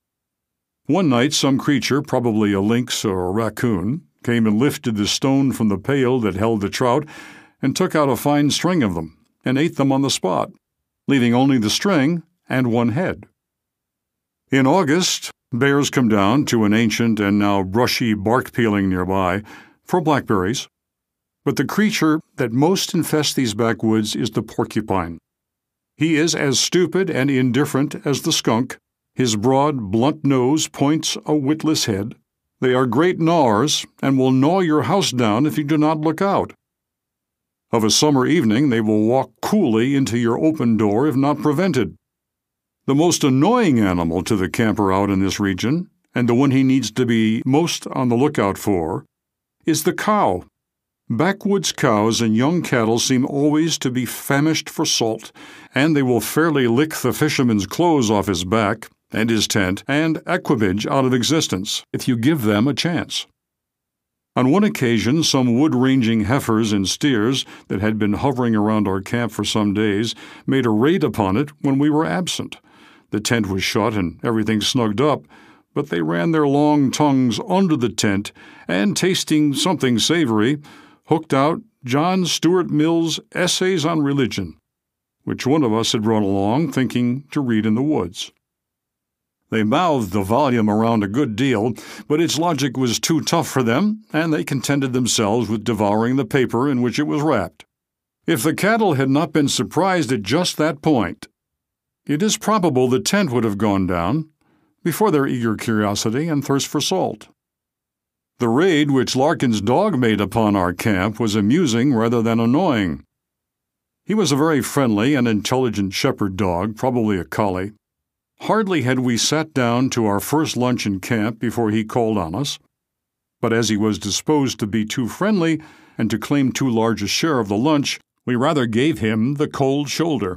One night some creature, probably a lynx or a raccoon, came and lifted the stone from the pail that held the trout and took out a fine string of them and ate them on the spot, leaving only the string and one head. In August, bears come down to an ancient and now brushy bark peeling nearby for blackberries. But the creature that most infests these backwoods is the porcupine. He is as stupid and indifferent as the skunk. His broad, blunt nose points a witless head. They are great gnawers and will gnaw your house down if you do not look out. Of a summer evening, they will walk coolly into your open door if not prevented. The most annoying animal to the camper out in this region, and the one he needs to be most on the lookout for, is the cow. Backwoods cows and young cattle seem always to be famished for salt, and they will fairly lick the fisherman's clothes off his back and his tent and equipage out of existence if you give them a chance. On one occasion, some wood-ranging heifers and steers that had been hovering around our camp for some days made a raid upon it when we were absent. The tent was shut and everything snugged up, but they ran their long tongues under the tent and, tasting something savory, hooked out John Stuart Mill's Essays on Religion, which one of us had brought along thinking to read in the woods. They mouthed the volume around a good deal, but its logic was too tough for them, and they contented themselves with devouring the paper in which it was wrapped. If the cattle had not been surprised at just that point, it is probable the tent would have gone down before their eager curiosity and thirst for salt. The raid which Larkin's dog made upon our camp was amusing rather than annoying. He was a very friendly and intelligent shepherd dog, probably a collie. Hardly had we sat down to our first lunch in camp before he called on us, but as he was disposed to be too friendly and to claim too large a share of the lunch, we rather gave him the cold shoulder.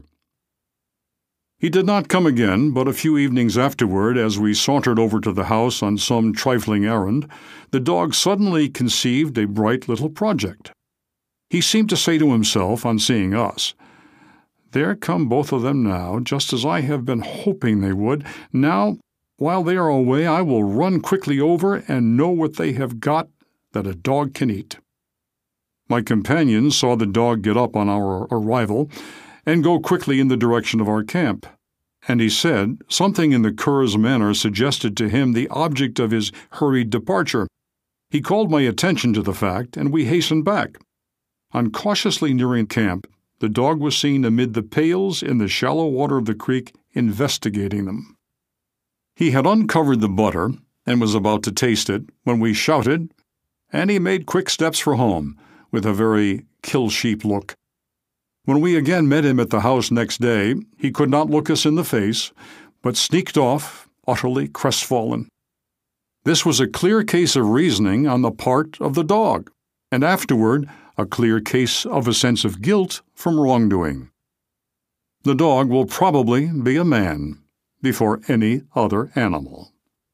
He did not come again, but a few evenings afterward, as we sauntered over to the house on some trifling errand, the dog suddenly conceived a bright little project. He seemed to say to himself on seeing us, "There come both of them now, just as I have been hoping they would. Now, while they are away, I will run quickly over and know what they have got that a dog can eat." My companion saw the dog get up on our arrival and go quickly in the direction of our camp, and he said something in the cur's manner suggested to him the object of his hurried departure. He called my attention to the fact, and we hastened back. On cautiously nearing camp, the dog was seen amid the pails in the shallow water of the creek, investigating them. He had uncovered the butter and was about to taste it when we shouted, and he made quick steps for home, with a very kill-sheep look. When we again met him at the house next day, he could not look us in the face, but sneaked off, utterly crestfallen. This was a clear case of reasoning on the part of the dog, and afterward a clear case of a sense of guilt from wrongdoing. The dog will probably be a man before any other animal.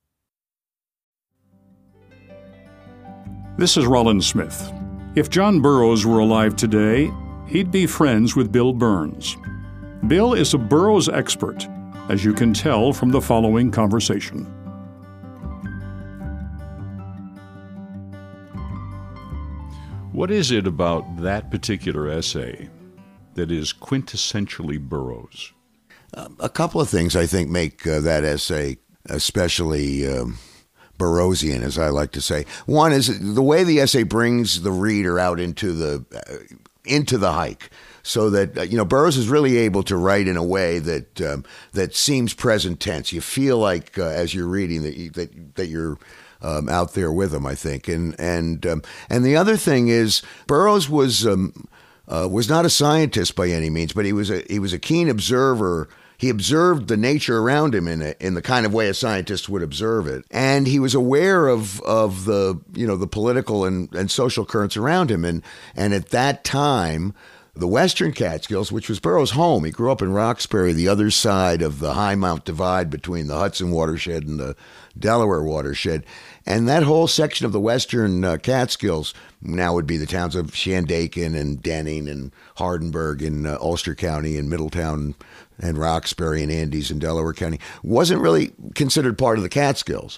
This is Rollin Smith. If John Burroughs were alive today, he'd be friends with Bill Burns. Bill is a Burroughs expert, as you can tell from the following conversation. What is it about that particular essay that is quintessentially Burroughs? A couple of things I think make that essay especially Burroughsian, as I like to say. One is the way the essay brings the reader out into the hike, so that Burroughs is really able to write in a way that seems present tense. You feel like as you're reading that you're out there with him, I think. And the other thing is Burroughs was not a scientist by any means, but he was a keen observer. He observed the nature around him in the kind of way a scientist would observe it, and he was aware of the political and social currents around him. And at that time, the Western Catskills, which was Burroughs' home, he grew up in Roxbury, the other side of the High Mount Divide between the Hudson watershed and the Delaware watershed. And that whole section of the Western Catskills now would be the towns of Shandaken and Denning and Hardenburg in Ulster County and Middletown and Roxbury and Andes in Delaware County, wasn't really considered part of the Catskills.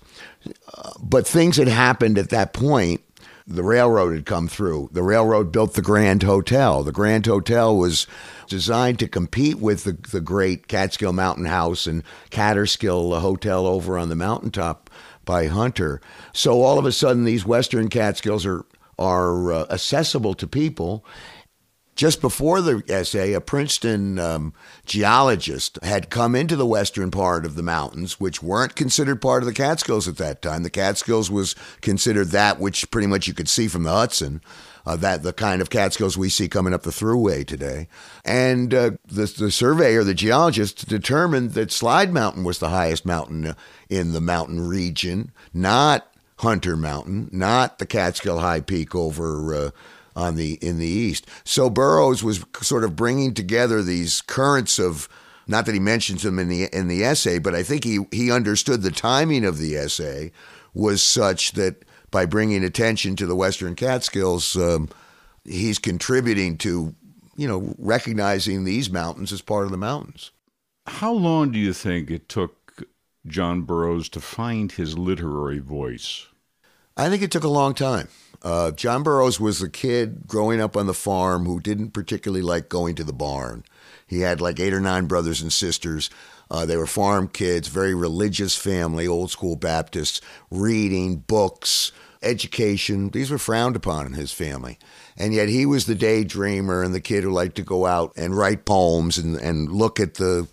But things had happened at that point. The railroad had come through. The railroad built the Grand Hotel. The Grand Hotel was designed to compete with the great Catskill Mountain House and Catterskill Hotel over on the mountaintop by Hunter. So all of a sudden, these Western Catskills are accessible to people. Just before the essay, a Princeton geologist had come into the western part of the mountains, which weren't considered part of the Catskills at that time. The Catskills was considered that which pretty much you could see from the Hudson, that the kind of Catskills we see coming up the Thruway today. And the surveyor, the geologist, determined that Slide Mountain was the highest mountain in the mountain region, not Hunter Mountain, not the Catskill High Peak over in the east. So Burroughs was sort of bringing together these currents of, not that he mentions them in the essay, but I think he understood the timing of the essay was such that by bringing attention to the Western Catskills, he's contributing to, recognizing these mountains as part of the mountains. How long do you think it took John Burroughs to find his literary voice? I think it took a long time. John Burroughs was a kid growing up on the farm who didn't particularly like going to the barn. He had like 8 or 9 brothers and sisters. They were farm kids, very religious family, old school Baptists, reading, books, education. These were frowned upon in his family. And yet he was the daydreamer and the kid who liked to go out and write poems and look at the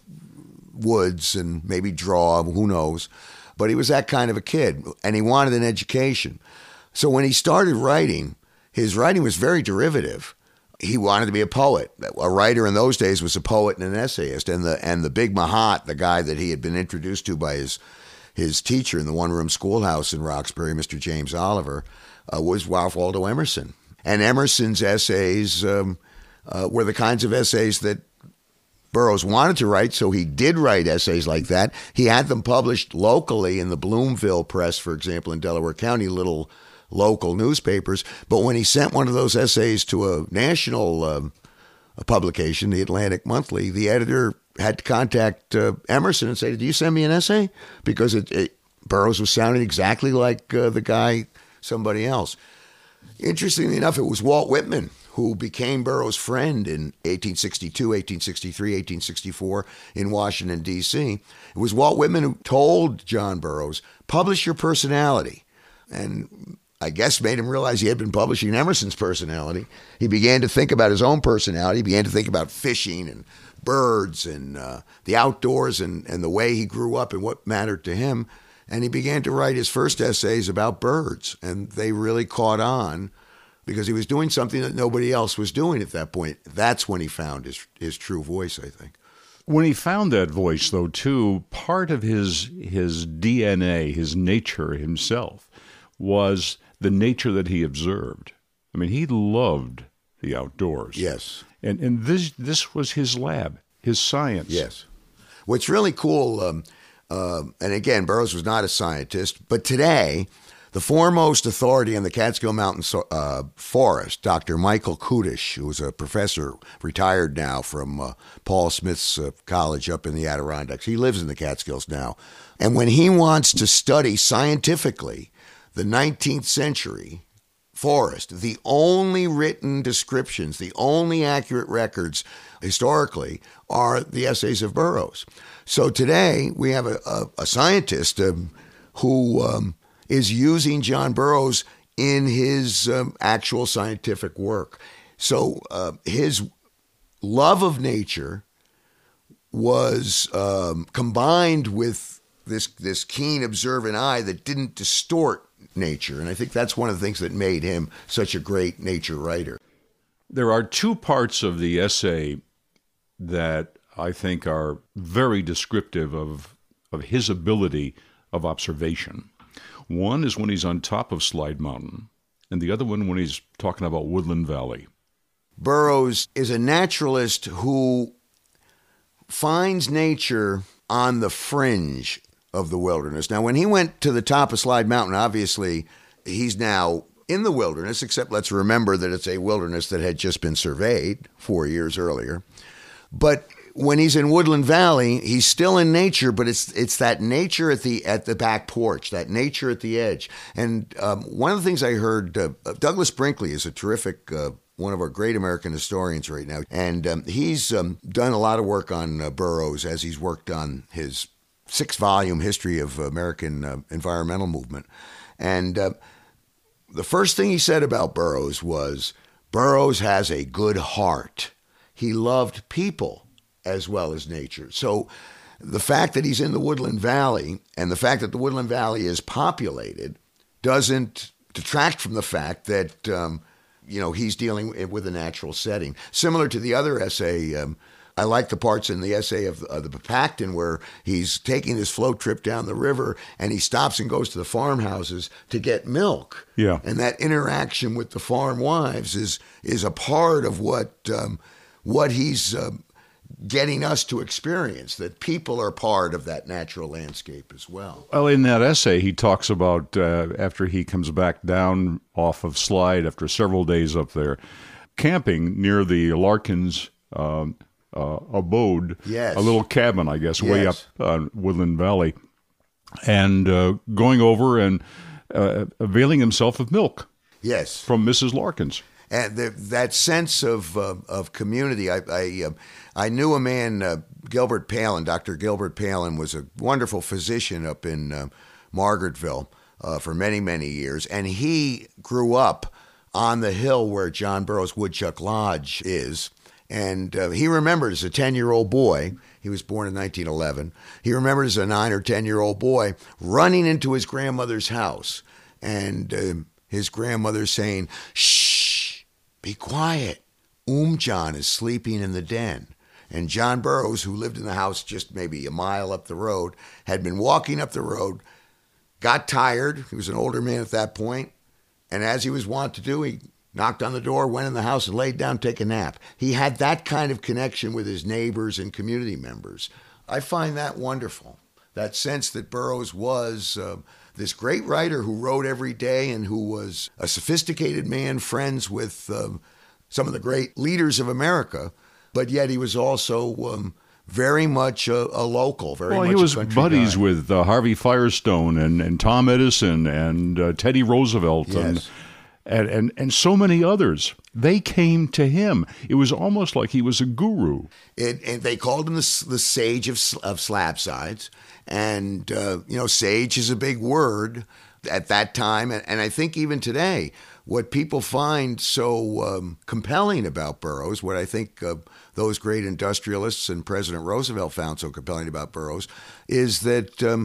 woods and maybe draw, who knows. But he was that kind of a kid, and he wanted an education. So when he started writing, his writing was very derivative. He wanted to be a poet. A writer in those days was a poet and an essayist. And the big Mahat, the guy that he had been introduced to by his teacher in the one-room schoolhouse in Roxbury, Mr. James Oliver, was Ralph Waldo Emerson. And Emerson's essays were the kinds of essays that Burroughs wanted to write, so he did write essays like that. He had them published locally in the Bloomville Press, for example, in Delaware County, little local newspapers. But when he sent one of those essays to a national publication, the Atlantic Monthly, the editor had to contact Emerson and say, "Did you send me an essay?" Because Burroughs was sounding exactly like the guy, somebody else. Interestingly enough, it was Walt Whitman who became Burroughs' friend in 1862, 1863, 1864 in Washington, D.C. It was Walt Whitman who told John Burroughs, "Publish your personality." And I guess made him realize he had been publishing Emerson's personality. He began to think about his own personality. He began to think about fishing and birds and the outdoors and the way he grew up and what mattered to him. And he began to write his first essays about birds. And they really caught on because he was doing something that nobody else was doing at that point. That's when he found his true voice, I think. When he found that voice, though, too, part of his DNA, his nature himself, was the nature that he observed. I mean, he loved the outdoors. Yes. And this was his lab, his science. Yes. What's really cool, and again, Burroughs was not a scientist, but today, the foremost authority on the Catskill Mountain forest, Dr. Michael Kudish, who was a professor, retired now from Paul Smith's college up in the Adirondacks. He lives in the Catskills now. And when he wants to study scientifically the 19th century forest. The only written descriptions, the only accurate records historically are the essays of Burroughs. So today we have a scientist who is using John Burroughs in his actual scientific work. So his love of nature was combined with this keen observant eye that didn't distort nature. And I think that's one of the things that made him such a great nature writer. There are two parts of the essay that I think are very descriptive of his ability of observation. One is when he's on top of Slide Mountain, and the other one when he's talking about Woodland Valley. Burroughs is a naturalist who finds nature on the fringe of the wilderness. Now, when he went to the top of Slide Mountain, obviously he's now in the wilderness, except let's remember that it's a wilderness that had just been surveyed 4 years earlier. But when he's in Woodland Valley, he's still in nature, but it's that nature at the back porch, that nature at the edge. And one of the things I heard, Douglas Brinkley is a terrific one of our great American historians right now, and he's done a lot of work on Burroughs as he's worked on his 6-volume history of American environmental movement. And the first thing he said about Burroughs was, Burroughs has a good heart. He loved people as well as nature. So the fact that he's in the Woodland Valley and the fact that the Woodland Valley is populated doesn't detract from the fact that, he's dealing with a natural setting. Similar to the other essay, I like the parts in the essay of the Pacton where he's taking this float trip down the river and he stops and goes to the farmhouses to get milk. Yeah. And that interaction with the farm wives is a part of what he's getting us to experience, that people are part of that natural landscape as well. Well, in that essay, he talks about after he comes back down off of Slide after several days up there, camping near the Larkins abode, yes. A little cabin, I guess, way up Yes. Woodland Valley, and going over and availing himself of milk. Yes. From Mrs. Larkins. And that sense of community, I knew a man, Gilbert Palin. Dr. Gilbert Palin was a wonderful physician up in Margaretville for many, many years. And he grew up on the hill where John Burroughs Woodchuck Lodge is. And he remembered as a 10-year-old boy, he was born in 1911, he remembered as a 9 or 10-year-old boy running into his grandmother's house. And his grandmother saying, "Shh, be quiet. John is sleeping in the den." And John Burroughs, who lived in the house just maybe a mile up the road, had been walking up the road, got tired. He was an older man at that point. And as he was wont to do, he knocked on the door, went in the house, and laid down to take a nap. He had that kind of connection with his neighbors and community members. I find that wonderful, that sense that Burroughs was this great writer who wrote every day and who was a sophisticated man, friends with some of the great leaders of America, but yet he was also very much a local, very much a country guy. Well, he was buddies with Harvey Firestone and Tom Edison and Teddy Roosevelt. Yes. And so many others. They came to him. It was almost like he was a guru. And they called him the sage of Slabsides. And, sage is a big word at that time. And I think even today, what people find so compelling about Burroughs, what I think those great industrialists and President Roosevelt found so compelling about Burroughs, is that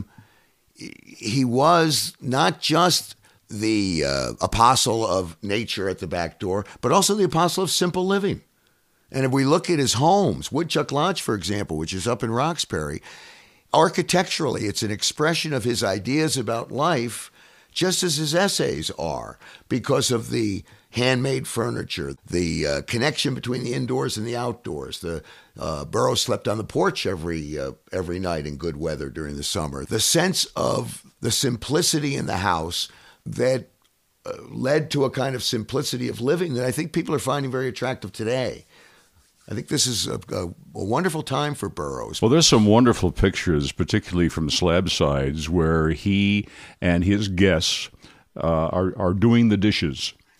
he was not just the apostle of nature at the back door, but also the apostle of simple living. And if we look at his homes, Woodchuck Lodge, for example, which is up in Roxbury, architecturally, it's an expression of his ideas about life, just as his essays are, because of the handmade furniture, the connection between the indoors and the outdoors. The Burroughs slept on the porch every night in good weather during the summer. The sense of the simplicity in the house that led to a kind of simplicity of living that I think people are finding very attractive today. I think this is a wonderful time for Burroughs. Well, there's some wonderful pictures, particularly from Slabsides, where he and his guests are doing the dishes.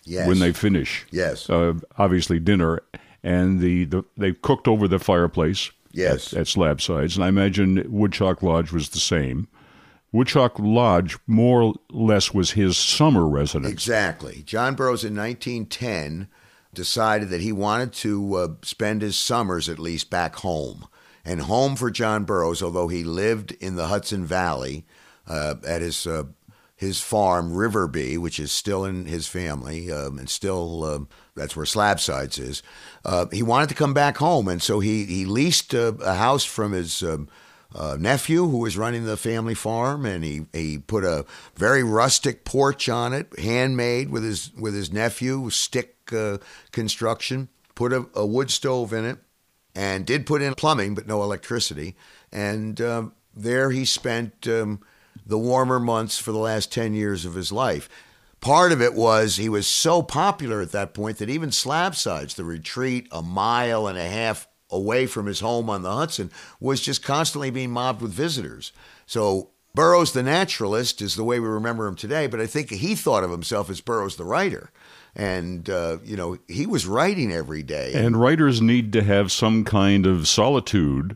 Yes. when they finish. Yes. Obviously dinner, and they cooked over the fireplace. Yes. At slab sides, and I imagine Woodchalk Lodge was the same. Woodchalk Lodge, more or less, was his summer residence. Exactly. John Burroughs in 1910 decided that he wanted to spend his summers at least back home. And home for John Burroughs, although he lived in the Hudson Valley at his farm, Riverby, which is still in his family, and still that's where Slabsides is. He wanted to come back home, and so he leased a house from his nephew who was running the family farm, and he put a very rustic porch on it, handmade with his nephew, stick construction, put a wood stove in it, and did put in plumbing, but no electricity. And there he spent the warmer months for the last 10 years of his life. Part of it was he was so popular at that point that even Slabsides, the retreat a mile and a half away from his home on the Hudson, was just constantly being mobbed with visitors. So Burroughs the naturalist is the way we remember him today, but I think he thought of himself as Burroughs the writer. And, he was writing every day. And writers need to have some kind of solitude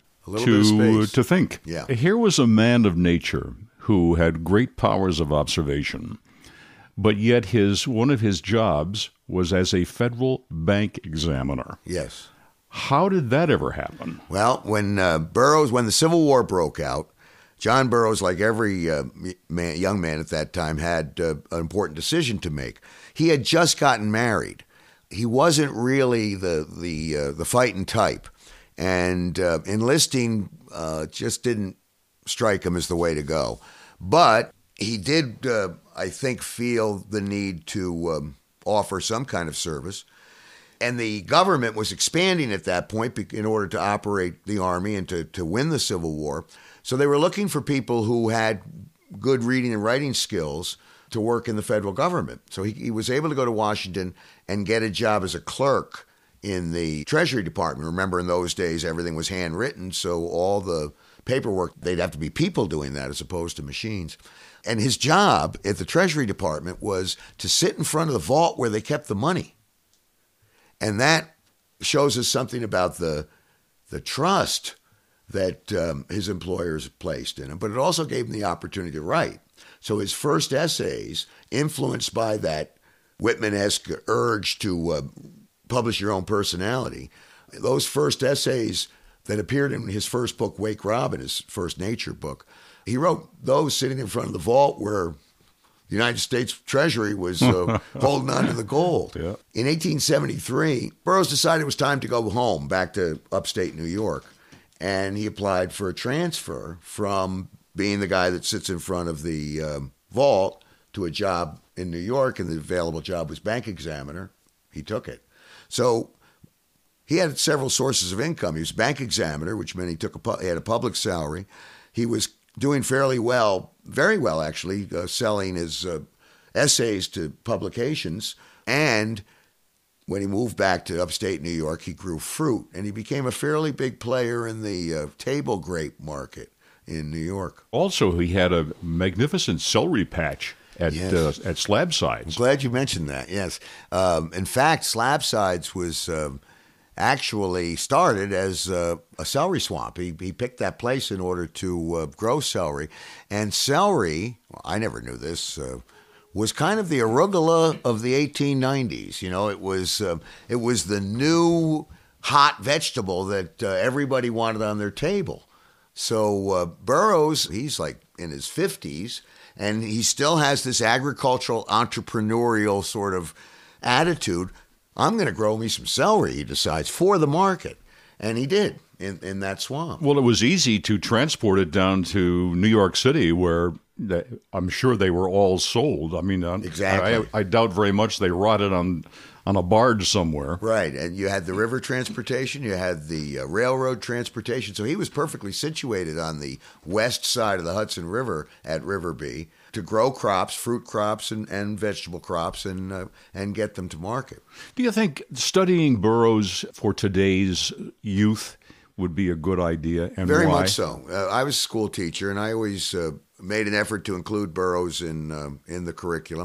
to think. Yeah. Here was a man of nature who had great powers of observation, but yet one of his jobs was as a federal bank examiner. Yes. How did that ever happen? Well, when the Civil War broke out, John Burroughs, like every young man at that time, had an important decision to make. He had just gotten married. He wasn't really the fighting type, and enlisting just didn't strike him as the way to go. But he did, I think, feel the need to offer some kind of service. And the government was expanding at that point in order to operate the army and to win the Civil War. So they were looking for people who had good reading and writing skills to work in the federal government. So he was able to go to Washington and get a job as a clerk in the Treasury Department. Remember, in those days, everything was handwritten, so all the paperwork, they'd have to be people doing that as opposed to machines. And his job at the Treasury Department was to sit in front of the vault where they kept the money. And that shows us something about the trust that his employers placed in him, but it also gave him the opportunity to write. So his first essays, influenced by that Whitman-esque urge to publish your own personality, those first essays that appeared in his first book, Wake Robin, his first nature book, he wrote those sitting in front of the vault where the United States Treasury was holding on to the gold. Yeah. In 1873, Burroughs decided it was time to go home, back to upstate New York, and he applied for a transfer from being the guy that sits in front of the vault to a job in New York, and the available job was bank examiner. He took it. So he had several sources of income. He was bank examiner, which meant he had a public salary. He was doing fairly well, very well actually, selling his essays to publications. And when he moved back to upstate New York, he grew fruit, and he became a fairly big player in the table grape market in New York. Also, he had a magnificent celery patch at Slabsides. I'm glad you mentioned that, yes. In fact, Slabsides was actually started as a celery swamp. He picked that place in order to grow celery. And celery, I never knew this, was kind of the arugula of the 1890s. You know, it was the new hot vegetable that everybody wanted on their table. So Burroughs, he's like in his 50s, and he still has this agricultural entrepreneurial sort of attitude. I'm going to grow me some celery, he decides, for the market. And he did in that swamp. Well, it was easy to transport it down to New York City, where I'm sure they were all sold. I mean, exactly. I doubt very much they rotted on a barge somewhere. Right, and you had the river transportation, you had the railroad transportation, so he was perfectly situated on the west side of the Hudson River at Riverby to grow crops, fruit crops and vegetable crops, and get them to market. Do you think studying Burroughs for today's youth would be a good idea, and Very why? much so. I was a school teacher, and I always made an effort to include Burroughs in the curriculum.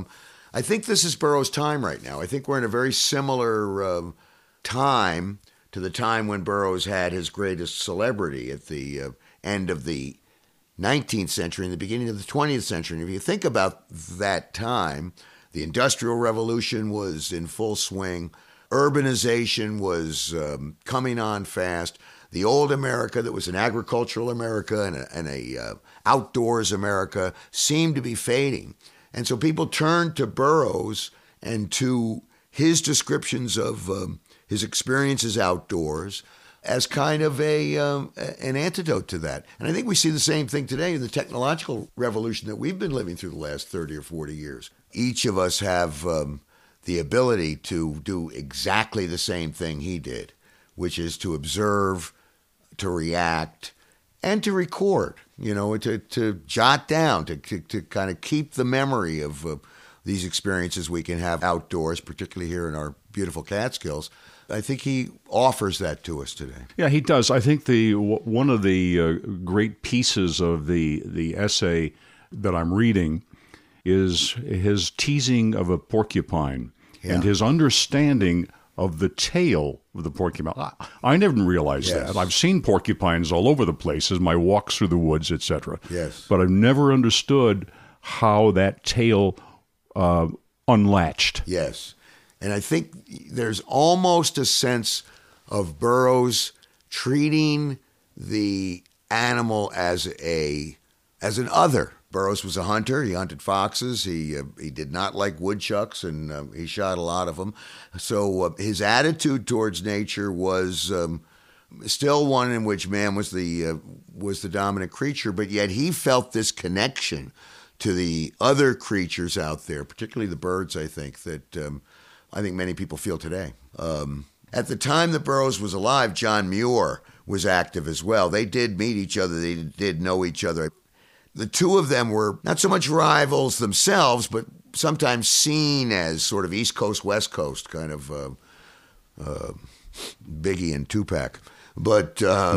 I think this is Burroughs' time right now. I think we're in a very similar time to the time when Burroughs had his greatest celebrity at the end of the 19th century and the beginning of the 20th century. And if you think about that time, the Industrial Revolution was in full swing. Urbanization was coming on fast. The old America that was an agricultural America and a outdoors America seemed to be fading. And so people turned to Burroughs and to his descriptions of his experiences outdoors as kind of an antidote to that. And I think we see the same thing today in the technological revolution that we've been living through the last 30 or 40 years. Each of us have the ability to do exactly the same thing he did, which is to observe, to react, and to record, to jot down, to kind of keep the memory of these experiences we can have outdoors, particularly here in our beautiful Catskills. I think he offers that to us today. Yeah, he does. I think one of the great pieces of the essay that I'm reading is his teasing of a porcupine and his understanding of the tail of the porcupine. I never realized that. I've seen porcupines all over the place as my walks through the woods, etc. Yes. But I've never understood how that tail unlatched. Yes. And I think there's almost a sense of Burroughs treating the animal as an other. Burroughs was a hunter. He hunted foxes. He did not like woodchucks, and he shot a lot of them. So his attitude towards nature was still one in which man was the dominant creature, but yet he felt this connection to the other creatures out there, particularly the birds. I think many people feel today. At the time that Burroughs was alive, John Muir was active as well. They did meet each other. They did know each other. The two of them were not so much rivals themselves, but sometimes seen as sort of East Coast, West Coast, kind of Biggie and Tupac. But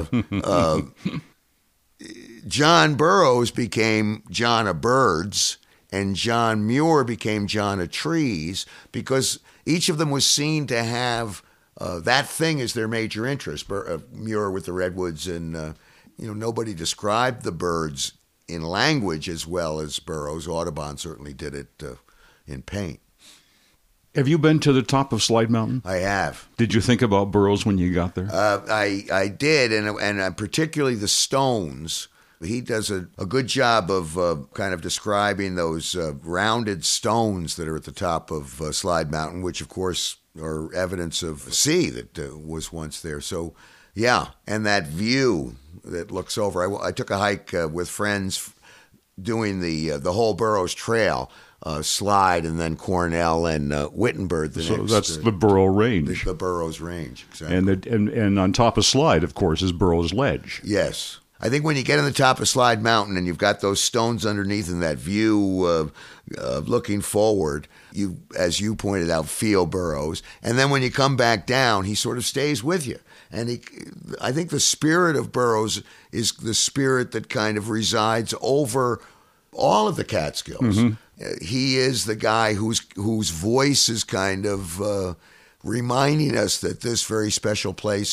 John Burroughs became John of Birds, and John Muir became John of Trees, because each of them was seen to have that thing as their major interest. Muir with the redwoods, and nobody described the birds in language as well as Burroughs. Audubon certainly did it in paint. Have you been to the top of Slide Mountain? I have. Did you think about Burroughs when you got there? I did, and particularly the stones. He does a good job of kind of describing those rounded stones that are at the top of Slide Mountain, which, of course, are evidence of the sea that was once there. So, yeah, and that view that looks over. I took a hike with friends doing the whole Burroughs Trail, Slide, and then Cornell and Wittenberg. So that's the Burrough Range. The Burroughs Range, exactly. And on top of Slide, of course, is Burroughs Ledge. Yes. I think when you get on the top of Slide Mountain and you've got those stones underneath and that view of looking forward, you, as you pointed out, feel Burroughs. And then when you come back down, he sort of stays with you. And I think the spirit of Burroughs is the spirit that kind of resides over all of the Catskills. Mm-hmm. He is the guy whose voice is kind of reminding us that this very special place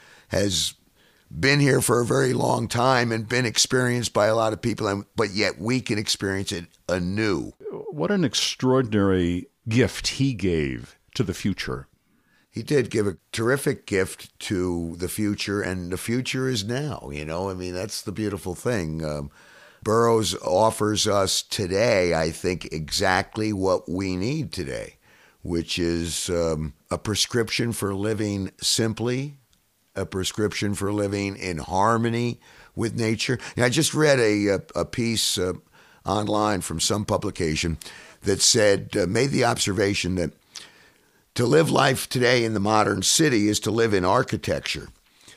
has been here for a very long time and been experienced by a lot of people, but yet we can experience it anew. What an extraordinary gift he gave to the future. He did give a terrific gift to the future, and the future is now. That's the beautiful thing. Burroughs offers us today, I think, exactly what we need today, which is a prescription for living simply, a prescription for living in harmony with nature. I just read a piece online from some publication that made the observation that to live life today in the modern city is to live in architecture.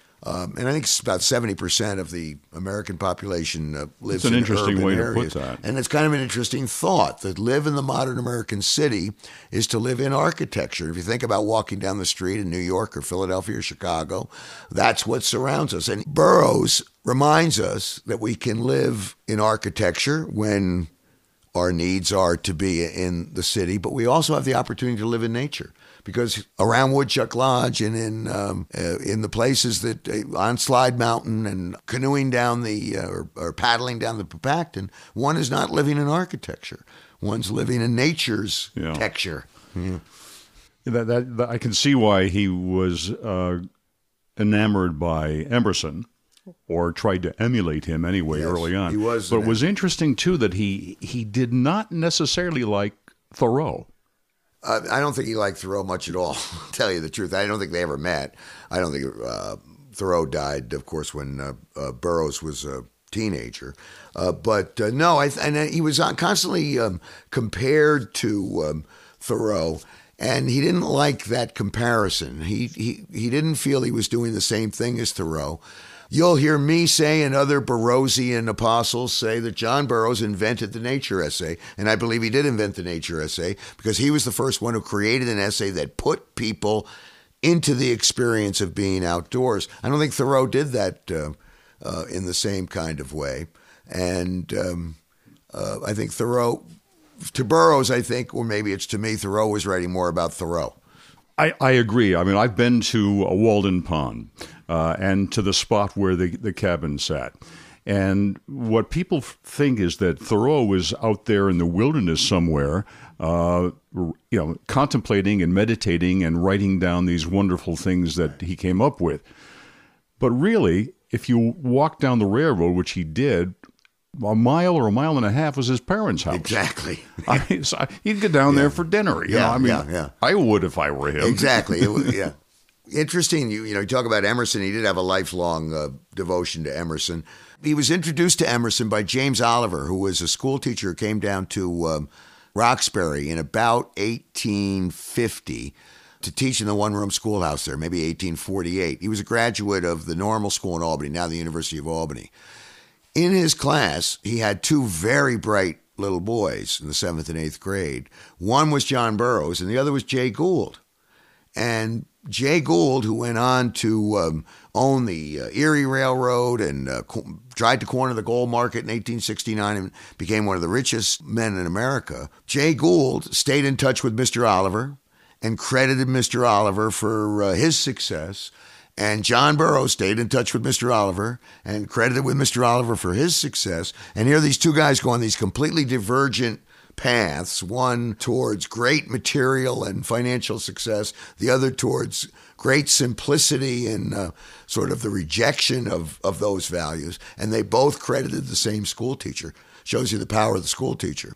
And I think it's about 70% of the American population lives in urban areas. It's an interesting way to put that. And it's kind of an interesting thought that live in the modern American city is to live in architecture. If you think about walking down the street in New York or Philadelphia or Chicago, that's what surrounds us. And Burroughs reminds us that we can live in architecture when our needs are to be in the city, but we also have the opportunity to live in nature. Because around Woodchuck Lodge and in the places that on Slide Mountain and canoeing down or paddling down the Papacton, one is not living in architecture. One's living in nature's texture. Yeah. That I can see why he was enamored by Emerson, or tried to emulate him anyway early on. He was, but it was interesting too that he did not necessarily like Thoreau. I don't think he liked Thoreau much at all, to tell you the truth. I don't think they ever met. I don't think Thoreau died, of course, when Burroughs was a teenager. No, and he was constantly compared to Thoreau, and he didn't like that comparison. He didn't feel he was doing the same thing as Thoreau. You'll hear me say and other Burroughsian apostles say that John Burroughs invented the nature essay, and I believe he did invent the nature essay because he was the first one who created an essay that put people into the experience of being outdoors. I don't think Thoreau did that in the same kind of way, and I think Thoreau, to Burroughs, I think, or maybe it's to me, Thoreau was writing more about Thoreau. I agree. I mean, I've been to Walden Pond and to the spot where the cabin sat. And what people think is that Thoreau was out there in the wilderness somewhere, contemplating and meditating and writing down these wonderful things that he came up with. But really, if you walk down the railroad, which he did, a mile or a mile and a half was his parents' house. Exactly. I mean, so he'd get down there for dinner. I would if I were him. Exactly. Interesting. You talk about Emerson. He did have a lifelong devotion to Emerson. He was introduced to Emerson by James Oliver, who was a school teacher who came down to Roxbury in about 1850 to teach in the one-room schoolhouse there, maybe 1848. He was a graduate of the Normal School in Albany, now the University of Albany. In his class, he had two very bright little boys in the 7th and 8th grade. One was John Burroughs, and the other was Jay Gould. And Jay Gould, who went on to own the Erie Railroad and tried to corner the gold market in 1869 and became one of the richest men in America, Jay Gould stayed in touch with Mr. Oliver and credited Mr. Oliver for his success. And John Burroughs stayed in touch with Mr. Oliver and credited with Mr. Oliver for his success. And here these two guys go on these completely divergent paths, one towards great material and financial success, the other towards great simplicity and sort of the rejection of those values. And they both credited the same school teacher. Shows you the power of the school teacher.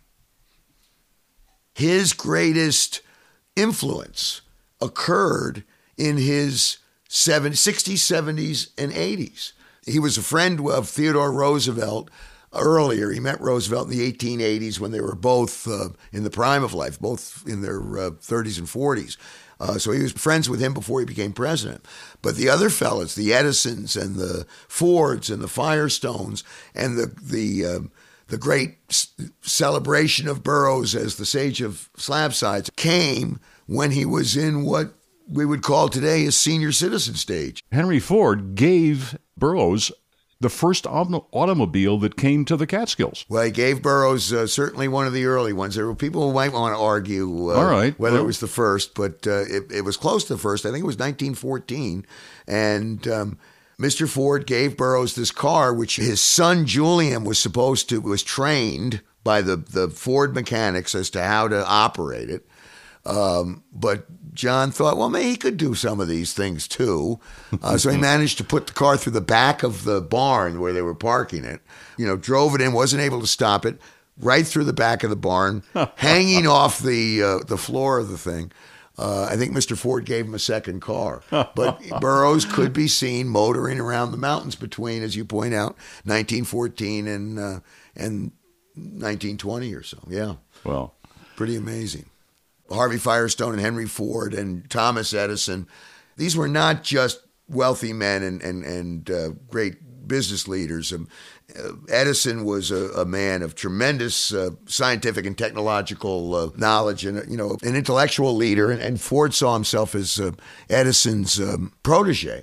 His greatest influence occurred in his 60s, 70s, and 80s. He was a friend of Theodore Roosevelt earlier. He met Roosevelt in the 1880s when they were both in the prime of life, both in their 30s and 40s. So he was friends with him before he became president. But the other fellas, the Edisons and the Fords and the Firestones and the great celebration of Burroughs as the sage of Slabsides came when he was in what we would call today his senior citizen stage. Henry Ford gave Burroughs the first automobile that came to the Catskills. Well, he gave Burroughs certainly one of the early ones. There were people who might want to argue whether it was the first, but it was close to the first. I think it was 1914. And Mr. Ford gave Burroughs this car, which his son Julian was trained by the Ford mechanics as to how to operate it. But John thought, well, maybe he could do some of these things too. So he managed to put the car through the back of the barn where they were parking it, drove it in, wasn't able to stop it, right through the back of the barn, hanging off the floor of the thing. I think Mr. Ford gave him a second car. But Burroughs could be seen motoring around the mountains between, as you point out, 1914 and 1920 or so. Yeah. Well, pretty amazing. Harvey Firestone and Henry Ford and Thomas Edison, these were not just wealthy men and great business leaders. Edison was a man of tremendous scientific and technological knowledge and an intellectual leader, and Ford saw himself as Edison's protege.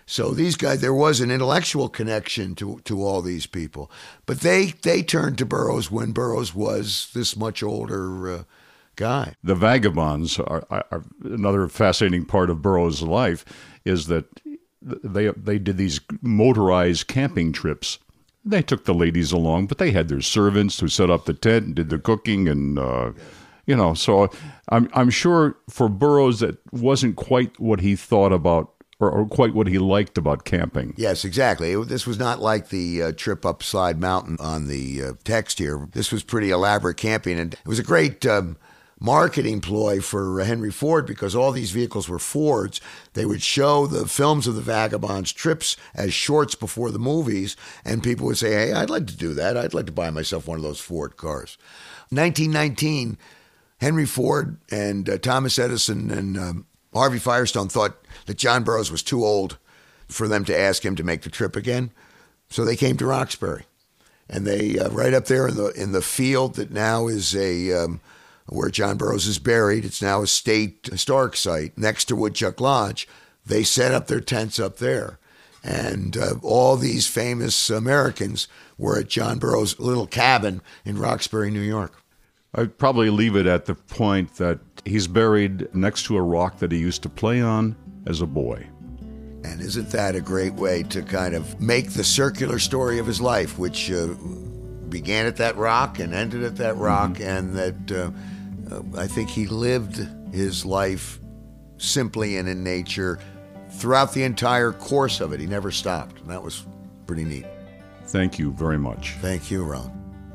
So these guys, there was an intellectual connection to all these people. But they turned to Burroughs when Burroughs was this much older guy. The vagabonds are another fascinating part of Burroughs' life, is that they did these motorized camping trips. They took the ladies along, but they had their servants who set up the tent and did the cooking, and So I'm sure for Burroughs that wasn't quite what he thought about, or quite what he liked about camping. Yes, exactly. This was not like the trip up Slide Mountain on the text here. This was pretty elaborate camping, and it was a great marketing ploy for Henry Ford, because all these vehicles were Fords. They would show the films of the Vagabonds' trips as shorts before the movies, and people would say, hey, I'd like to do that. I'd like to buy myself one of those Ford cars. 1919, Henry Ford and Thomas Edison and Harvey Firestone thought that John Burroughs was too old for them to ask him to make the trip again. So they came to Roxbury. And they, right up there in the field that now is where John Burroughs is buried, it's now a state historic site next to Woodchuck Lodge, they set up their tents up there. And all these famous Americans were at John Burroughs' little cabin in Roxbury, New York. I'd probably leave it at the point that he's buried next to a rock that he used to play on as a boy. And isn't that a great way to kind of make the circular story of his life, which began at that rock and ended at that rock, and that I think he lived his life simply and in nature throughout the entire course of it. He never stopped, and that was pretty neat. Thank you very much. Thank you, Ron.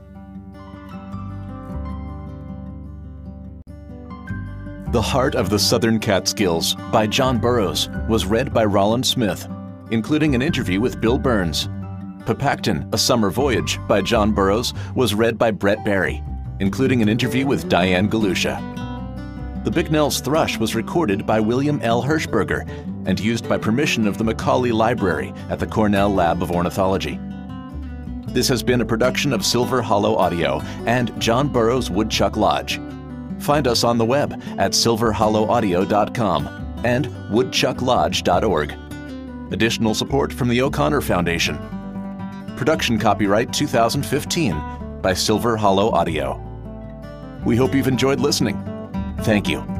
The Heart of the Southern Catskills by John Burroughs was read by Roland Smith, including an interview with Bill Burns. Papacton, A Summer Voyage by John Burroughs was read by Brett Barry, including an interview with Diane Galusha. The Bicknell's Thrush was recorded by William L. Hirschberger and used by permission of the Macaulay Library at the Cornell Lab of Ornithology. This has been a production of Silver Hollow Audio and John Burroughs Woodchuck Lodge. Find us on the web at silverhollowaudio.com and woodchucklodge.org. Additional support from the O'Connor Foundation. Production copyright 2015 by Silver Hollow Audio. We hope you've enjoyed listening. Thank you.